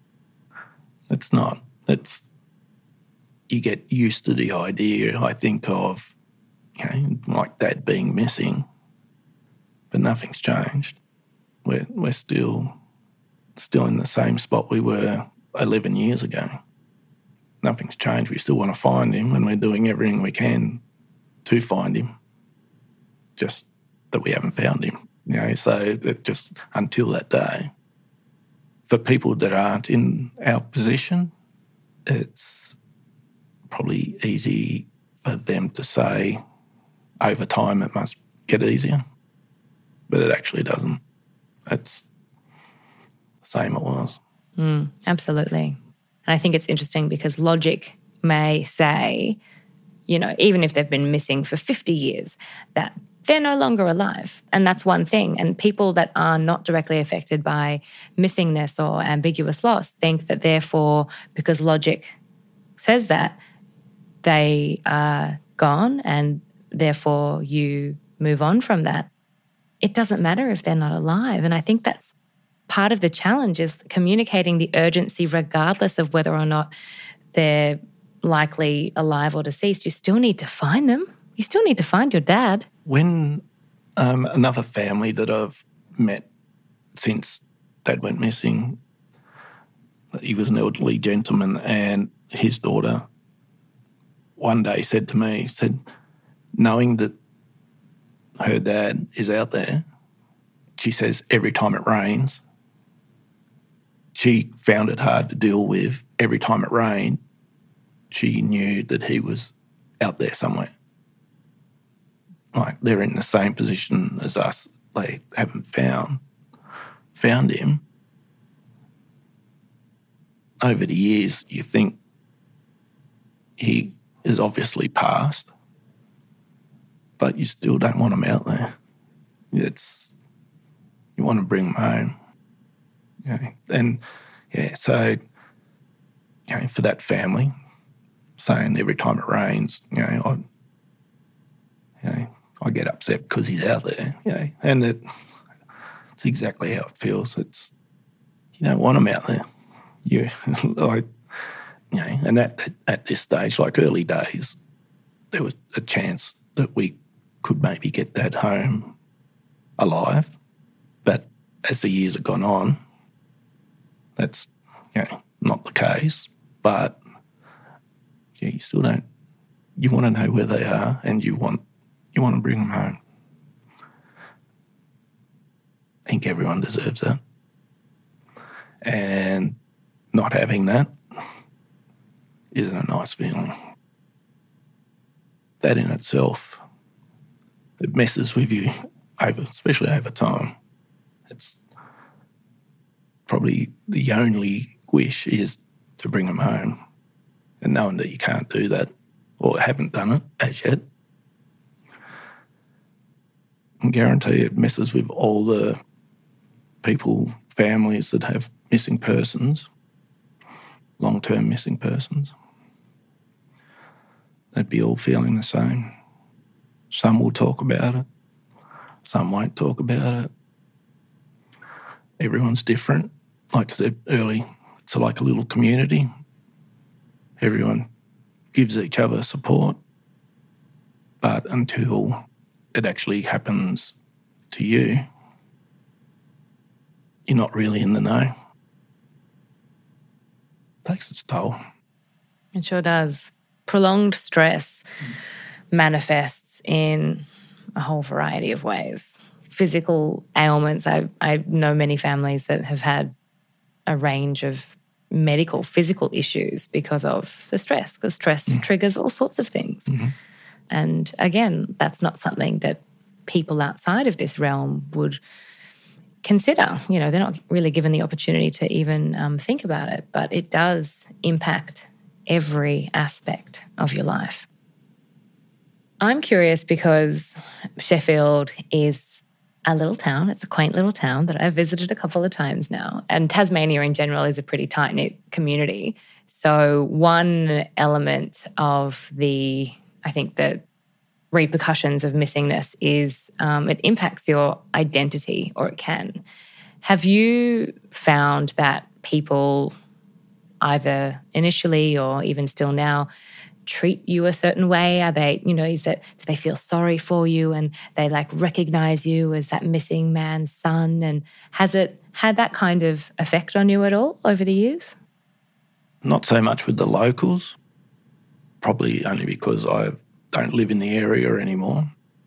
it's not. It's, you get used to the idea, I think, of, you know, like Dad being missing, but nothing's changed. We're we're still still in the same spot we were eleven years ago. Nothing's changed. We still want to find him, and we're doing everything we can to find him. Just that we haven't found him. You know, so it just until that day. For people that aren't in our position, it's probably easy for them to say over time it must get easier, but it actually doesn't. It's the same it was. Mm, absolutely. And I think it's interesting because logic may say, you know, even if they've been missing for fifty years, that they're no longer alive. And that's one thing. And people that are not directly affected by missingness or ambiguous loss think that therefore, because logic says that, they are gone and therefore you move on from that. It doesn't matter if they're not alive. And I think that's part of the challenge, is communicating the urgency regardless of whether or not they're likely alive or deceased. You still need to find them. You still need to find your dad. When um, another family that I've met since Dad went missing, he was an elderly gentleman, and his daughter one day said to me, said, knowing that her dad is out there, she says every time it rains, she found it hard to deal with. Every time it rained, she knew that he was out there somewhere. Like, they're in the same position as us. They haven't found found him. Over the years, you think he is obviously passed, but you still don't want him out there. It's, you want to bring him home. You know, and, yeah, so, you know, for that family, saying every time it rains, you know, I, you know, I get upset because he's out there, you know, and it, it's exactly how it feels. It's, you don't want him out there. You, like, you know, and at, at, at this stage, like early days, there was a chance that we could maybe get Dad home alive, but as the years have gone on, that's, you know, not the case, but yeah, you still don't, you want to know where they are and you want, you want to bring them home. I think everyone deserves that. And not having that isn't a nice feeling. That in itself, it messes with you, over, especially over time. It's probably the only wish is to bring them home, and knowing that you can't do that or haven't done it as yet, I can guarantee it messes with all the people, families that have missing persons, long-term missing persons. They'd be all feeling the same. Some will talk about it, some won't talk about it. Everyone's different. Like I said early, it's like a little community. Everyone gives each other support, but until it actually happens to you, you're not really in the know. Takes its toll. It sure does. Prolonged stress manifests in a whole variety of ways. Physical ailments. I, I know many families that have had a range of medical, physical issues because of the stress, because stress mm. triggers all sorts of things. Mm-hmm. And again, that's not something that people outside of this realm would consider. You know, they're not really given the opportunity to even um, think about it, but it does impact every aspect of your life. I'm curious because Sheffield is a little town. It's a quaint little town that I've visited a couple of times now. And Tasmania in general is a pretty tight-knit community. So one element of the, I think, the repercussions of missingness is um, it impacts your identity, or it can. Have you found that people either initially or even still now treat you a certain way? Are they, you know, is that, do they feel sorry for you and they like recognize you as that missing man's son? And has it had that kind of effect on you at all over the years? Not so much with the locals, probably only because I don't live in the area anymore.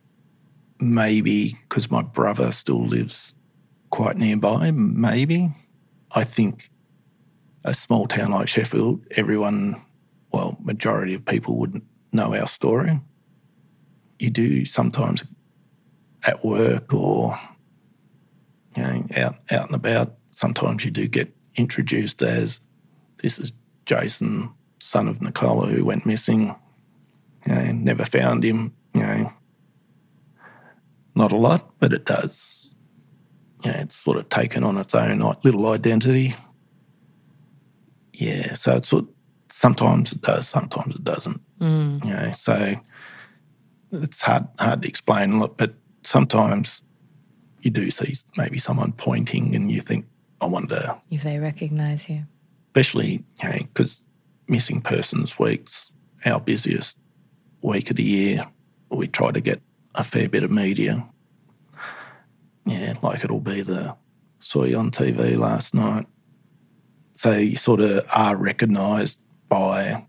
Maybe because my brother still lives quite nearby, maybe. I think a small town like Sheffield, everyone, well, majority of people would know our story. You do sometimes at work or, you know, out, out and about, sometimes you do get introduced as, this is Jason, son of Nicola, who went missing, you know, never found him, you know. Not a lot, but it does. You know, it's sort of taken on its own little identity. Yeah, so it's sort sometimes it does, sometimes it doesn't. Mm. You know, so it's hard hard to explain, but sometimes you do see maybe someone pointing and you think, I wonder if they recognise you. Especially, you know, because Missing Persons Week's our busiest week of the year. We try to get a fair bit of media. Yeah, like it'll be the saw you on T V last night. So you sort of are recognised by,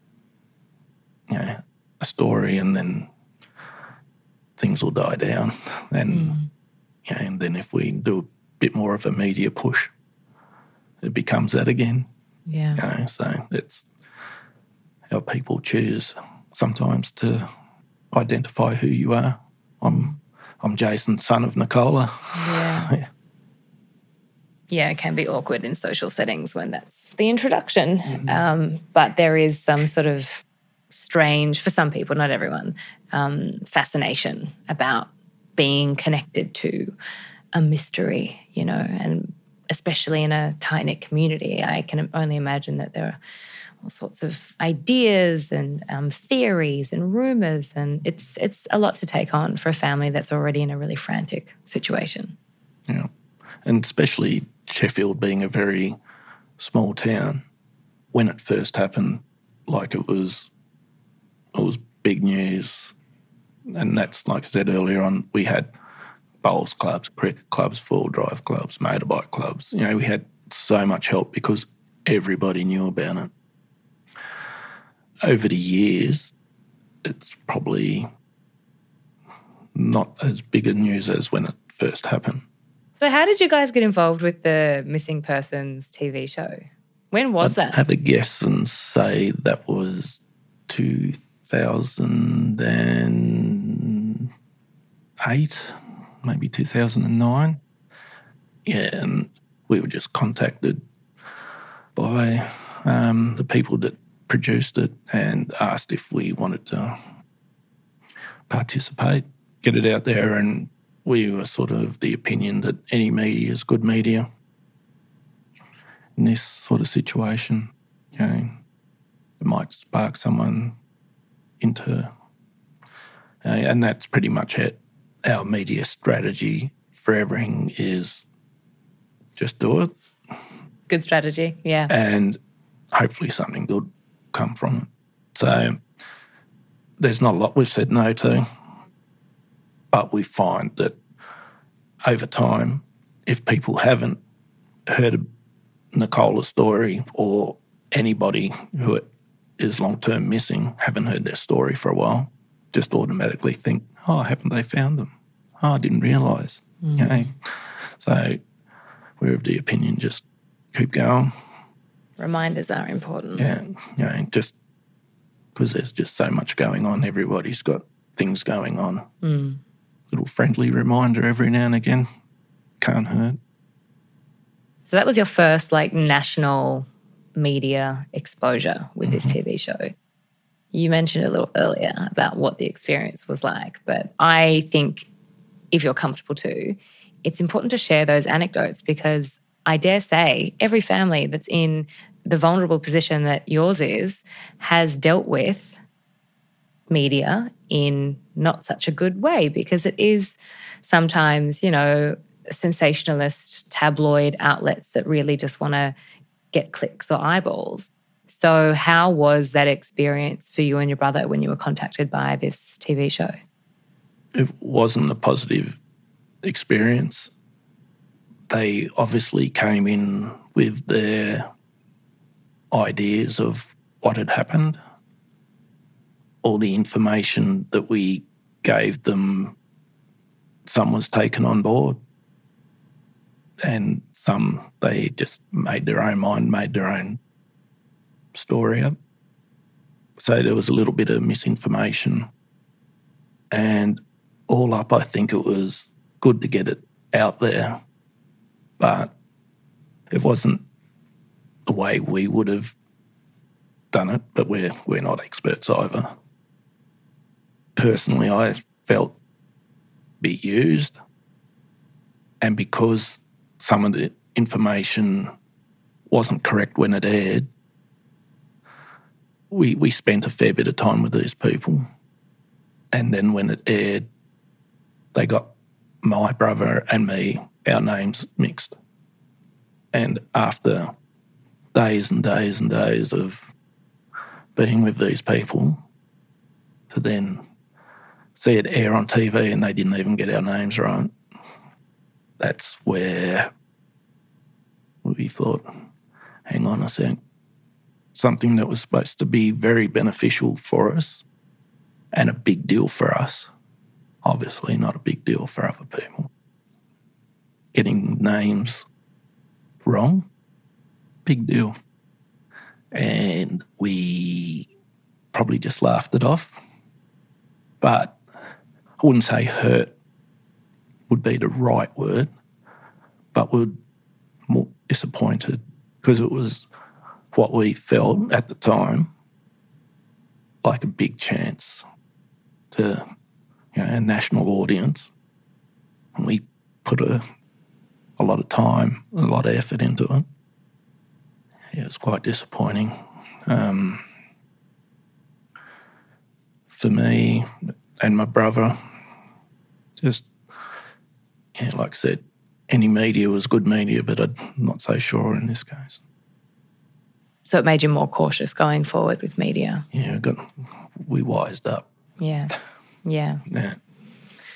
you know, a story, and then things will die down. And, mm. you know, and then if we do a bit more of a media push, it becomes that again. Yeah. You know, so it's how people choose sometimes to identify who you are. I'm I'm Jason, son of Nicola. Yeah. yeah. Yeah, it can be awkward in social settings when that's the introduction. Mm-hmm. Um, but there is some sort of strange, for some people, not everyone, um, fascination about being connected to a mystery, you know, and especially in a tight-knit community. I can only imagine that there are all sorts of ideas and um, theories and rumours, and it's it's a lot to take on for a family that's already in a really frantic situation. Yeah, and especially Sheffield being a very small town, when it first happened, like it was, it was big news. And that's, like I said earlier on, we had a bowls clubs, cricket clubs, four-wheel drive clubs, motorbike clubs. You know, we had so much help because everybody knew about it. Over the years, it's probably not as big a news as when it first happened. So how did you guys get involved with the Missing Persons T V show? When was I'd that? have a guess and say that was two thousand eight, maybe two thousand nine. Yeah, and we were just contacted by um, the people that produced it and asked if we wanted to participate, get it out there, and we were sort of the opinion that any media is good media in this sort of situation. You know, it might spark someone into, uh, and that's pretty much it. Our media strategy for everything is just do it. Good strategy, yeah. And hopefully something good come from it. So there's not a lot we've said no to, but we find that over time, if people haven't heard of Nicola's story or anybody who is long-term missing haven't heard their story for a while, just automatically think, oh, haven't they found them? Oh, I didn't realise. Mm. You know? So we're of the opinion just keep going. Reminders are important. Yeah, you know, just because there's just so much going on. Everybody's got things going on. Mm. Little friendly reminder every now and again. Can't hurt. So that was your first, like, national media exposure with mm-hmm. this T V show. You mentioned a little earlier about what the experience was like, but I think if you're comfortable to, it's important to share those anecdotes because I dare say every family that's in the vulnerable position that yours is has dealt with media in not such a good way because it is sometimes, you know, sensationalist tabloid outlets that really just want to get clicks or eyeballs. So how was that experience for you and your brother when you were contacted by this T V show? It wasn't a positive experience. They obviously came in with their ideas of what had happened. All the information that we gave them, some was taken on board and some they just made their own mind, made their own story up. So there was a little bit of misinformation. And all up, I think it was good to get it out there, but it wasn't the way we would have done it, but we're, we're not experts either. Personally, I felt a bit used, and because some of the information wasn't correct when it aired, we, we spent a fair bit of time with these people. And then when it aired, they got my brother and me, our names mixed. And after days and days and days of being with these people, to then see it air on T V and they didn't even get our names right, that's where we thought, hang on a sec, something that was supposed to be very beneficial for us and a big deal for us, obviously not a big deal for other people. Getting names wrong, big deal. And we probably just laughed it off. But I wouldn't say hurt would be the right word, but we're more disappointed because it was what we felt at the time like a big chance to, you know, a national audience. And we put a, a lot of time, a lot of effort into it. Yeah, it was quite disappointing. Um, for me and my brother, just, yeah, like I said, any media was good media, but I'm not so sure in this case. So it made you more cautious going forward with media? Yeah, got, we wised up. Yeah, yeah. Yeah.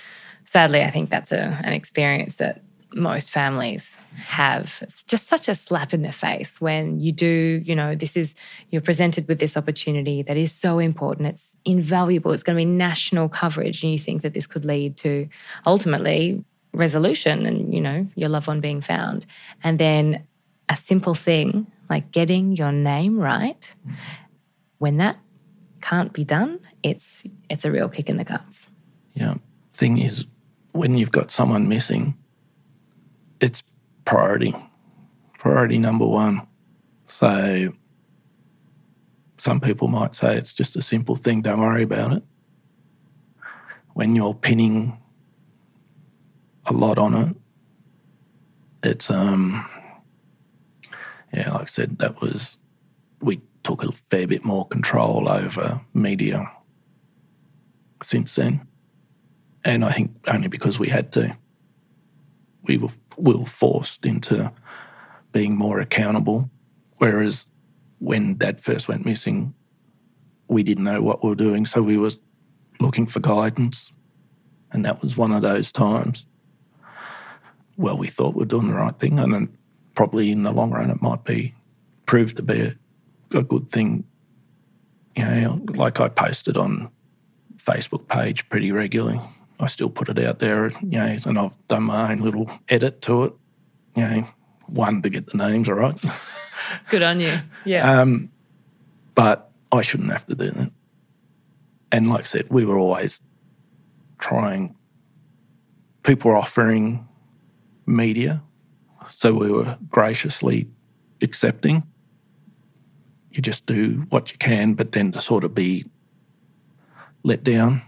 sadly, I think that's a, an experience that most families have. It's just such a slap in the face when you do, you know, this is, you're presented with this opportunity that is so important. It's invaluable. It's going to be national coverage. And you think that this could lead to ultimately resolution and, you know, your loved one being found. And then a simple thing like getting your name right, when that can't be done, it's it's a real kick in the guts. Yeah. Thing is, when you've got someone missing, it's priority, priority number one. So some people might say it's just a simple thing, don't worry about it. When you're pinning a lot on it, it's, um, yeah, like I said, that was, we took a fair bit more control over media since then. And I think only because we had to. We were, we were forced into being more accountable, whereas when Dad first went missing, we didn't know what we were doing, so we were looking for guidance, and that was one of those times. Well, we thought we were doing the right thing, and then probably in the long run it might be proved to be a, a good thing. You know, like I posted on Facebook page pretty regularly. I still put it out there, you know, and I've done my own little edit to it, you know, one, to get the names right. Good on you, yeah. Um, but I shouldn't have to do that. And like I said, we were always trying, people were offering media, so we were graciously accepting. You just do what you can, but then to sort of be let down.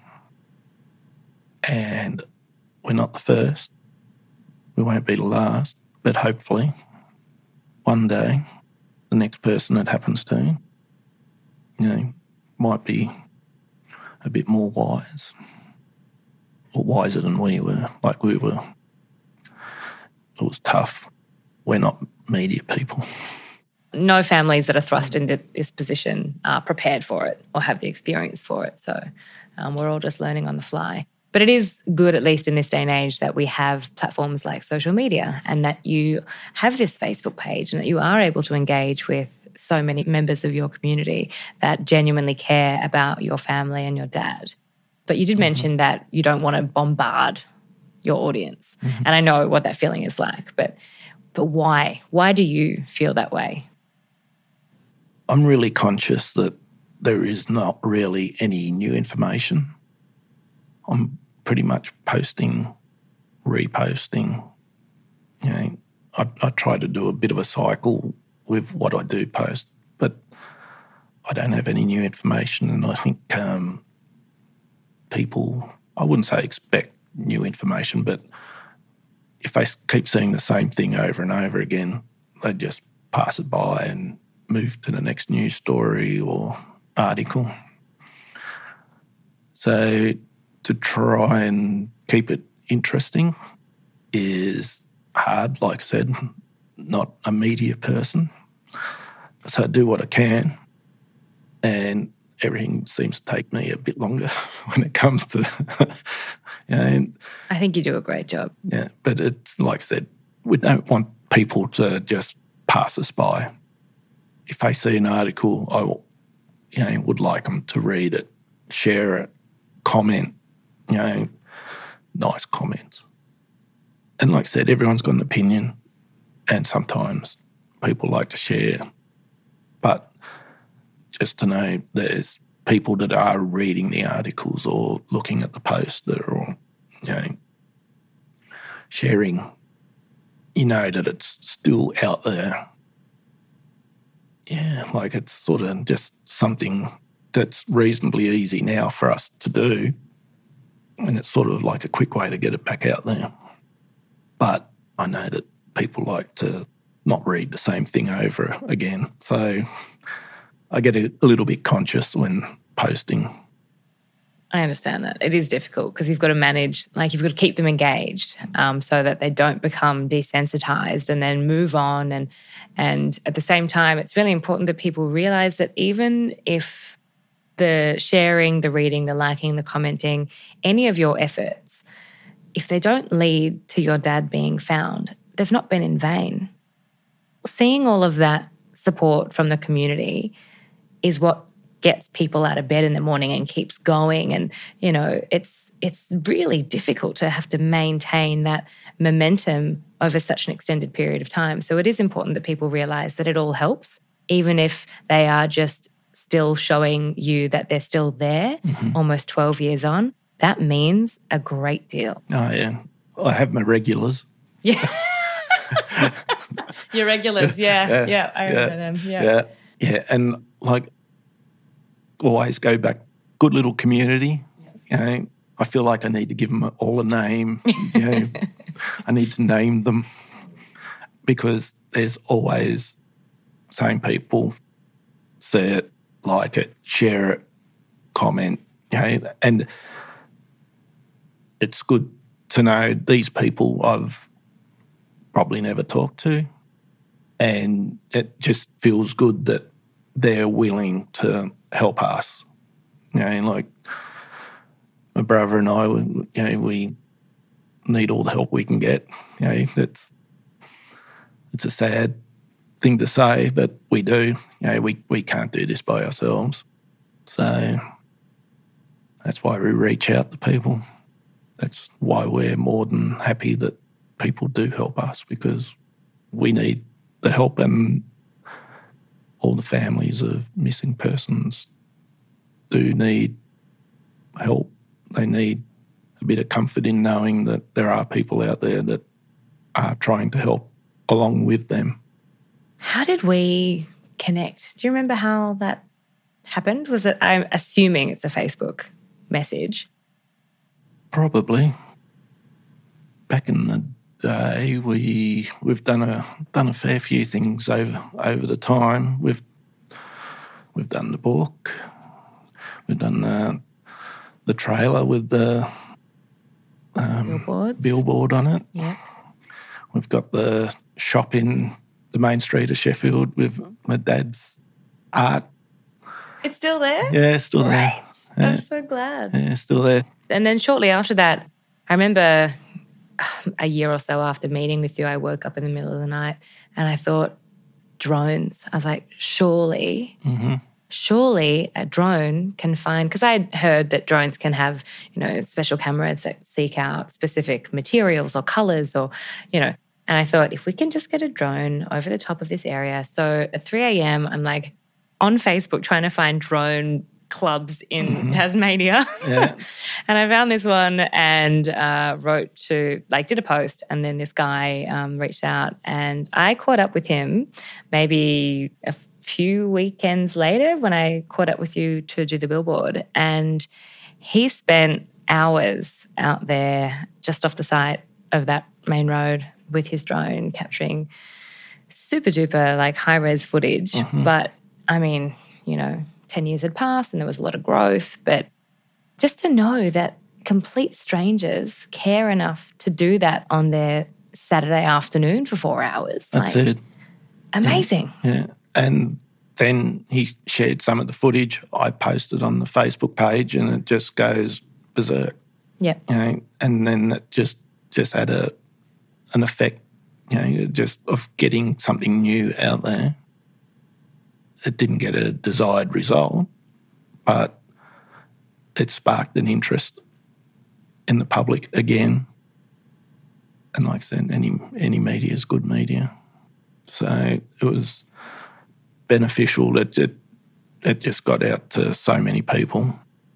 And we're not the first. We won't be the last. But hopefully, one day, the next person it happens to, you know, might be a bit more wise. Or wiser than we were. Like we were. It was tough. We're not media people. No families that are thrust into this position are prepared for it or have the experience for it. So um, we're all just learning on the fly. But it is good, at least in this day and age, that we have platforms like social media and that you have this Facebook page and that you are able to engage with so many members of your community that genuinely care about your family and your dad. But you did mm-hmm. mention that you don't want to bombard your audience. Mm-hmm. And I know what that feeling is like, but but why? Why do you feel that way? I'm really conscious that there is not really any new information. I'm pretty much posting, reposting. You know, I, I try to do a bit of a cycle with what I do post, but I don't have any new information, and I think um, people, I wouldn't say expect new information, but if they keep seeing the same thing over and over again, they just pass it by and move to the next news story or article. So to try and keep it interesting is hard, like I said, not a media person. So I do what I can, and everything seems to take me a bit longer when it comes to, you know. And, I think you do a great job. Yeah, but it's like I said, we don't want people to just pass us by. If they see an article, I will, you know, would like them to read it, share it, comment, you know, nice comments. And like I said, everyone's got an opinion, and sometimes people like to share. But just to know there's people that are reading the articles or looking at the post that are all, you know, sharing, you know that it's still out there. Yeah, like it's sort of just something that's reasonably easy now for us to do, and it's sort of like a quick way to get it back out there. But I know that people like to not read the same thing over again, so I get a, a little bit conscious when posting. I understand that. It is difficult because you've got to manage, like you've got to keep them engaged um, so that they don't become desensitized and then move on. And and at the same time, it's really important that people realize that even if the sharing, the reading, the liking, the commenting, any of your efforts if they don't lead to your dad being found, they've not been in vain. Seeing all of that support from the community is what gets people out of bed in the morning and keeps going. And, you know, it's it's really difficult to have to maintain that momentum over such an extended period of time. So it is important that people realise that it all helps, even if they are just still showing you that they're still there Mm-hmm. almost twelve years on. That means a great deal. Oh, yeah. I have my regulars. Yeah. Your regulars, yeah. Yeah, Yeah, I yeah, remember them. Yeah. Yeah. Yeah. And like, always go back, good little community. You know, I feel like I need to give them all a name. You know, I need to name them because there's always same people, see it, like it, share it, comment, you know, and it's good to know these people I've probably never talked to, and it just feels good that they're willing to help us. You know, like my brother and I, you know, we need all the help we can get. You know, that's it's a sad thing to say, but we do. You know, we, we can't do this by ourselves. So that's why we reach out to people. That's why we're more than happy that people do help us, because we need the help, and all the families of missing persons do need help. They need a bit of comfort in knowing that there are people out there that are trying to help along with them. How did we connect? Do you remember how that happened? Was it, I'm assuming it's a Facebook message. Probably. Back in the day, we we've done a done a fair few things over over the time. We've we've done the book. We've done the the trailer with the um, Billboards. billboard on it. Yeah. We've got the shop in the main street of Sheffield with my dad's art. It's still there? Yeah, still there. Right. Yeah, I'm so glad. yeah, still there. And then shortly after that, I remember a year or so after meeting with you, I woke up in the middle of the night and I thought, drones. I was like, surely, Mm-hmm. surely a drone can find, because I had heard that drones can have, you know, special cameras that seek out specific materials or colours or, you know, and I thought if we can just get a drone over the top of this area. So at three a.m., I'm like on Facebook trying to find drone clubs in Mm-hmm. Tasmania. Yeah. And I found this one and uh, wrote to, like, did a post, and then this guy um, reached out and I caught up with him maybe a few weekends later when I caught up with you to do the billboard, and he spent hours out there just off the side of that main road with his drone capturing super duper like high res footage. Mm-hmm. But I mean, you know, ten years had passed and there was a lot of growth, but just to know that complete strangers care enough to do that on their Saturday afternoon for four hours. That's like, it. Amazing. Yeah. And then he shared some of the footage. I posted on the Facebook page and it just goes berserk. Yeah. You know, and then that just just had a an effect, you know, just of getting something new out there. It didn't get a desired result, but it sparked an interest in the public again. And like I said, any any media is good media. So it was beneficial that it, it just got out to so many people.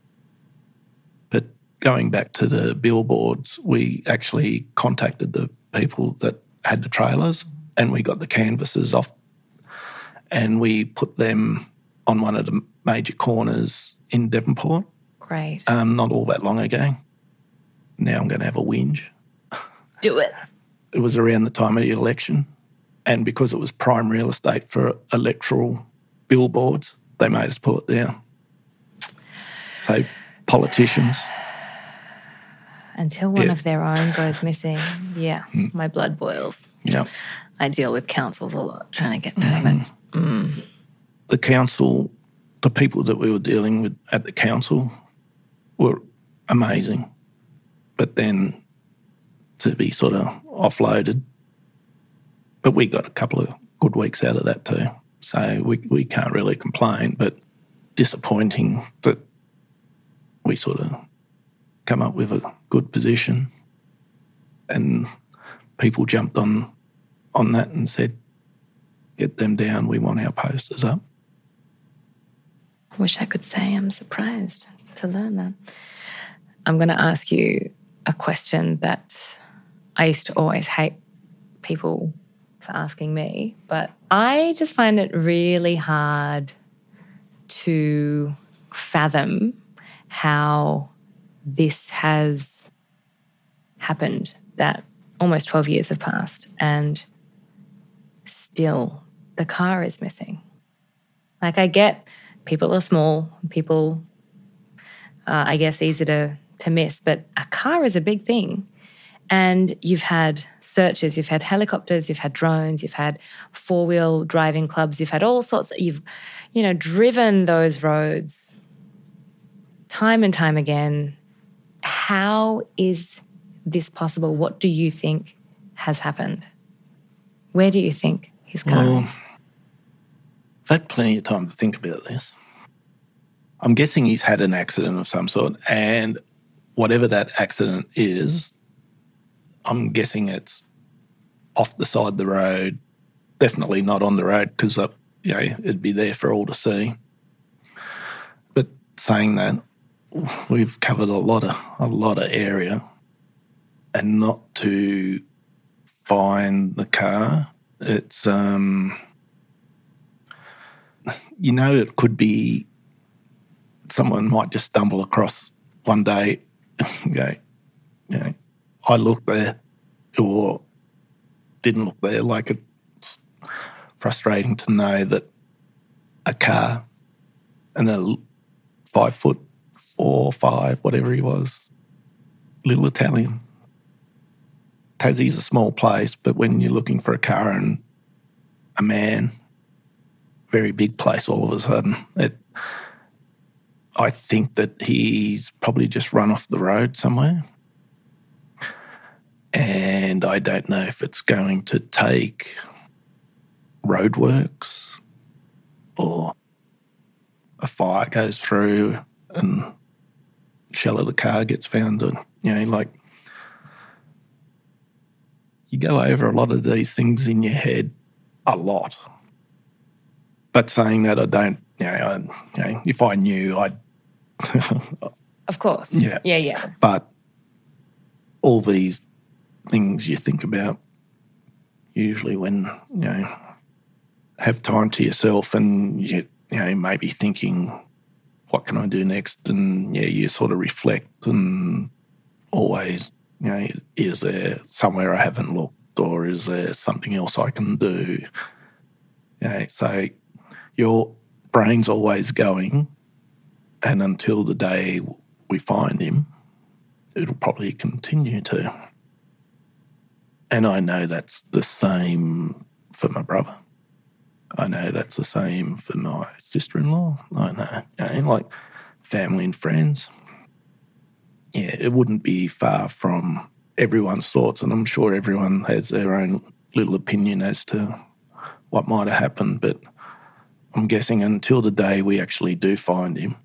But going back to the billboards, we actually contacted the people that had the trailers and we got the canvases off and we put them on one of the major corners in Devonport. Great. Um, not all that long ago. Now I'm going to have a whinge. Do it. It was around the time of the election, and because it was prime real estate for electoral billboards, they made us pull it down. So politicians. Until one Yeah. of their own goes missing, yeah, my blood boils. Yeah. I deal with councils a lot trying to get permits. Mm. The council, the people that we were dealing with at the council were amazing. But then to be sort of offloaded. But we got a couple of good weeks out of that too. So we, we can't really complain, but disappointing that we sort of come up with a good position and people jumped on on that and said, get them down, we want our posters up. I wish I could say I'm surprised to learn that. I'm going to ask you a question that I used to always hate people for asking me, but I just find it really hard to fathom how this has happened, that almost twelve years have passed and still the car is missing. Like, I get people are small, people uh, I guess easy to, to miss, but a car is a big thing. And you've had searches, you've had helicopters, you've had drones, you've had four-wheel driving clubs, you've had all sorts, you've, you know, driven those roads time and time again. How is this possible? What do you think has happened? Where do you think his car Well, is? I've had plenty of time to think about this. I'm guessing he's had an accident of some sort, and whatever that accident is, I'm guessing it's off the side of the road, definitely not on the road because, uh, you know, it'd be there for all to see. But saying that, we've covered a lot of a lot of area, and not to find the car, it's um, you know, it could be someone might just stumble across one day, and go, you know, I looked there, or didn't look there. Like, it's frustrating to know that a car and a five foot four, five, whatever he was, little Italian. Tassie's a small place, but when you're looking for a car and a man, very big place all of a sudden. It, I think that he's probably just run off the road somewhere. And I don't know if it's going to take roadworks or a fire goes through and shell of the car gets found. And, you know, like, you go over a lot of these things in your head a lot. But saying that, I don't, you know, I, you know if I knew, I'd... Of course. Yeah. Yeah, yeah. But all these things you think about usually when, you know, have time to yourself and, you, you know, maybe thinking, what can I do next? And, yeah, you sort of reflect and always, you know, is there somewhere I haven't looked, or is there something else I can do? You know, so your brain's always going, and until the day we find him, it'll probably continue to. And I know that's the same for my brother. I know that's the same for my sister-in-law. I know, you know, like family and friends. Yeah, it wouldn't be far from everyone's thoughts, and I'm sure everyone has their own little opinion as to what might have happened, but I'm guessing until the day we actually do find him,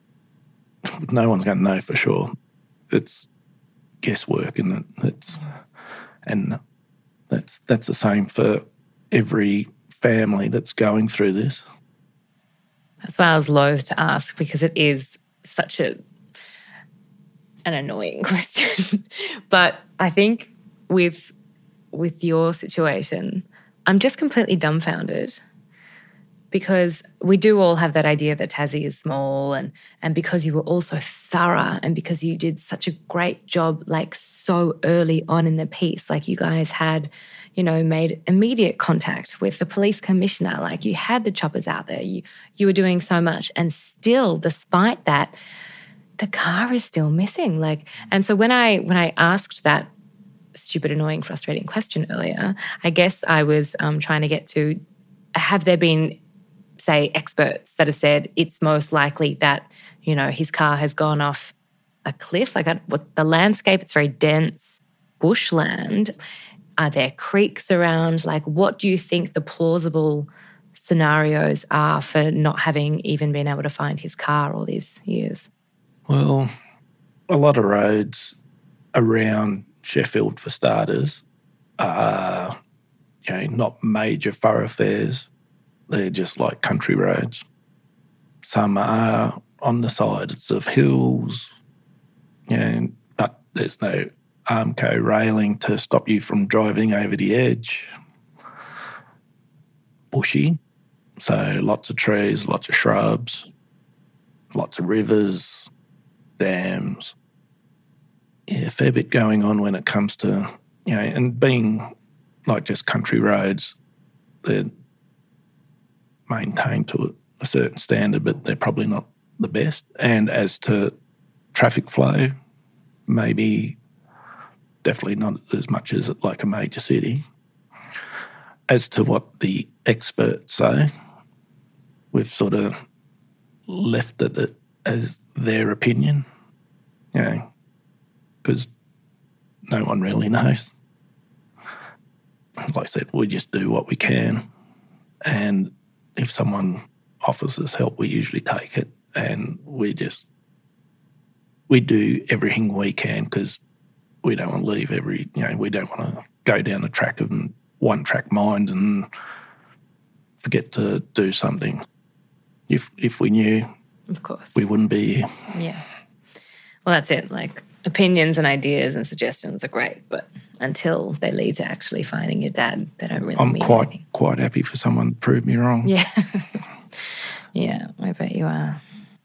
no one's going to know for sure. It's guesswork, and it? It's and that's that's the same for every family that's going through this. That's why I was loath to ask, because it is such a an annoying question. But I think with with your situation, I'm just completely dumbfounded, because we do all have that idea that Tassie is small, and and because you were also thorough, and because you did such a great job, like, so early on in the piece. Like, you guys had, you know, made immediate contact with the police commissioner. Like, you had the choppers out there. You you were doing so much, and still, despite that, the car is still missing. Like, and so when I when I asked that stupid, annoying, frustrating question earlier, I guess I was um, trying to get to, have there been, say, experts that have said it's most likely that, you know, his car has gone off a cliff, like a, what the landscape, it's very dense. bushland. Are there creeks around? Like, what do you think the plausible scenarios are for not having even been able to find his car all these years? Well, a lot of roads around Sheffield, for starters, are, you know, not major thoroughfares. They're just like country roads. Some are on the sides of hills, you know, but there's no Armco railing to stop you from driving over the edge. Bushy, so lots of trees, lots of shrubs, lots of rivers, dams. Yeah, a fair bit going on when it comes to, you know, and being like just country roads, they're maintained to a certain standard, but they're probably not the best. And as to traffic flow, maybe definitely not as much as like a major city. As to what the experts say, we've sort of left it as their opinion, you know, because no one really knows. Like I said, we just do what we can, and if someone offers us help, we usually take it, and we just, we do everything we can because we don't want to leave every, you know, we don't want to go down a track of one-track mind and forget to do something. If if we knew, of course, we wouldn't be here. Yeah. Well, that's it. Like, opinions and ideas and suggestions are great, but until they lead to actually finding your dad, they don't really I'm mean quite anything. quite happy for someone to prove me wrong. Yeah. Yeah, I bet you are.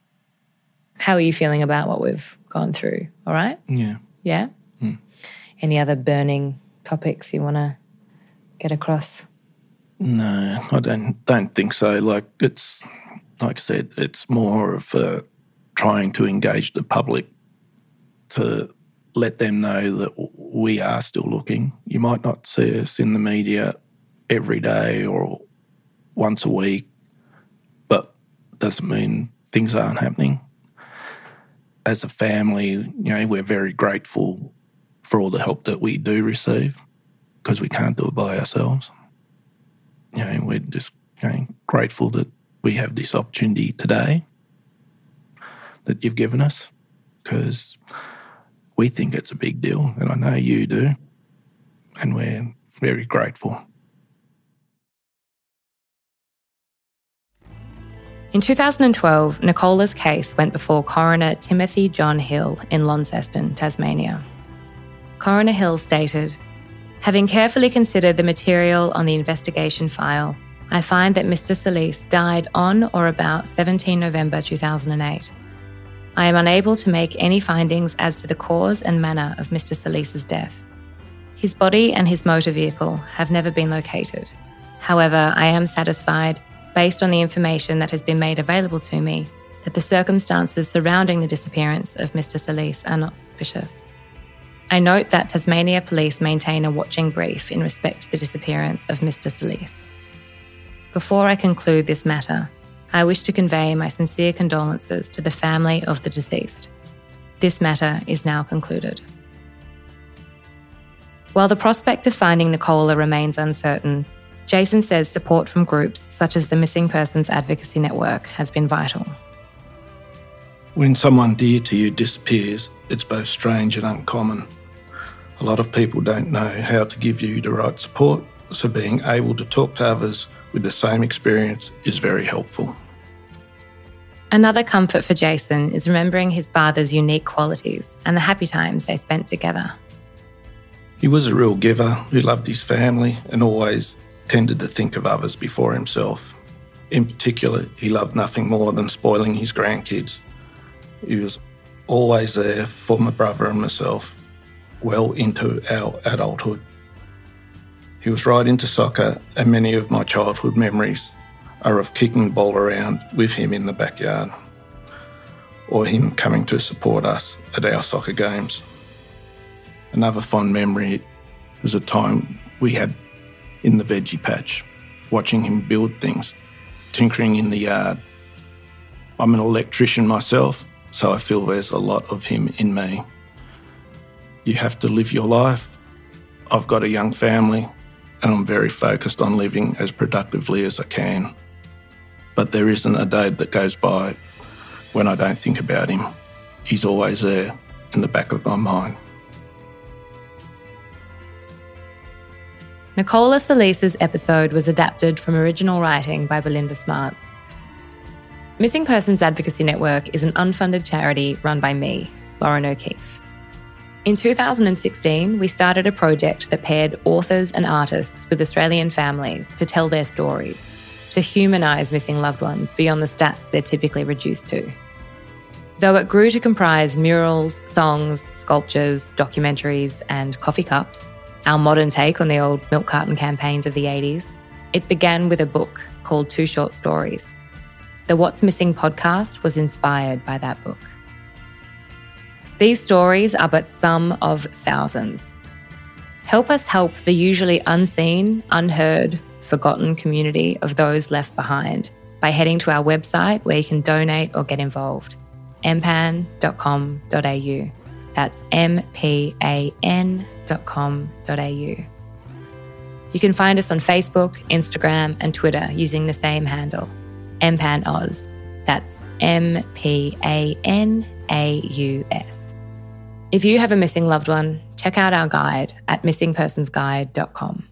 How are you feeling about what we've gone through? All right? Yeah. Yeah? Hmm. Any other burning topics you want to get across? No, I don't don't think so. Like, it's, like I said, it's more of uh, trying to engage the public to let them know that we are still looking. You might not see us in the media every day or once a week, but doesn't mean things aren't happening. As a family, you know, we're very grateful for all the help that we do receive because we can't do it by ourselves. You know, we're just, you know, grateful that we have this opportunity today that you've given us because we think it's a big deal, and I know you do, and we're very grateful. In two thousand twelve, Nicola's case went before Coroner Timothy John Hill in Launceston, Tasmania. Coroner Hill stated, "Having carefully considered the material on the investigation file, I find that Mister Solis died on or about seventeenth November two thousand eight. I am unable to make any findings as to the cause and manner of Mister Solis's death. His body and his motor vehicle have never been located. However, I am satisfied, based on the information that has been made available to me, that the circumstances surrounding the disappearance of Mister Solis are not suspicious. I note that Tasmania Police maintain a watching brief in respect to the disappearance of Mister Solis. Before I conclude this matter, I wish to convey my sincere condolences to the family of the deceased. This matter is now concluded." While the prospect of finding Nicola remains uncertain, Jason says support from groups such as the Missing Persons Advocacy Network has been vital. When someone dear to you disappears, it's both strange and uncommon. A lot of people don't know how to give you the right support, so being able to talk to others with the same experience is very helpful. Another comfort for Jason is remembering his father's unique qualities and the happy times they spent together. He was a real giver who loved his family and always tended to think of others before himself. In particular, he loved nothing more than spoiling his grandkids. He was always there for my brother and myself, well into our adulthood. He was right into soccer, and many of my childhood memories are of kicking the ball around with him in the backyard, or him coming to support us at our soccer games. Another fond memory is a time we had in the veggie patch, watching him build things, tinkering in the yard. I'm an electrician myself, so I feel there's a lot of him in me. You have to live your life I've got a young family and I'm very focused on living as productively as I can. But there isn't a day that goes by when I don't think about him. He's always there in the back of my mind. Nicola Solis's episode was adapted from original writing by Belinda Smart. Missing Persons Advocacy Network is an unfunded charity run by me, Lauren O'Keefe. In two thousand sixteen, we started a project that paired authors and artists with Australian families to tell their stories, to humanise missing loved ones beyond the stats they're typically reduced to. Though it grew to comprise murals, songs, sculptures, documentaries, and coffee cups, our modern take on the old milk carton campaigns of the eighties, it began with a book called Two Short Stories. The What's Missing podcast was inspired by that book. These stories are but some of thousands. Help us help the usually unseen, unheard, forgotten community of those left behind by heading to our website where you can donate or get involved, m pan dot com dot a u. That's M P A N dot com dot a u. You can find us on Facebook, Instagram and Twitter using the same handle, M Pan Aus. That's M P A N A U S. If you have a missing loved one, check out our guide at missing persons guide dot com.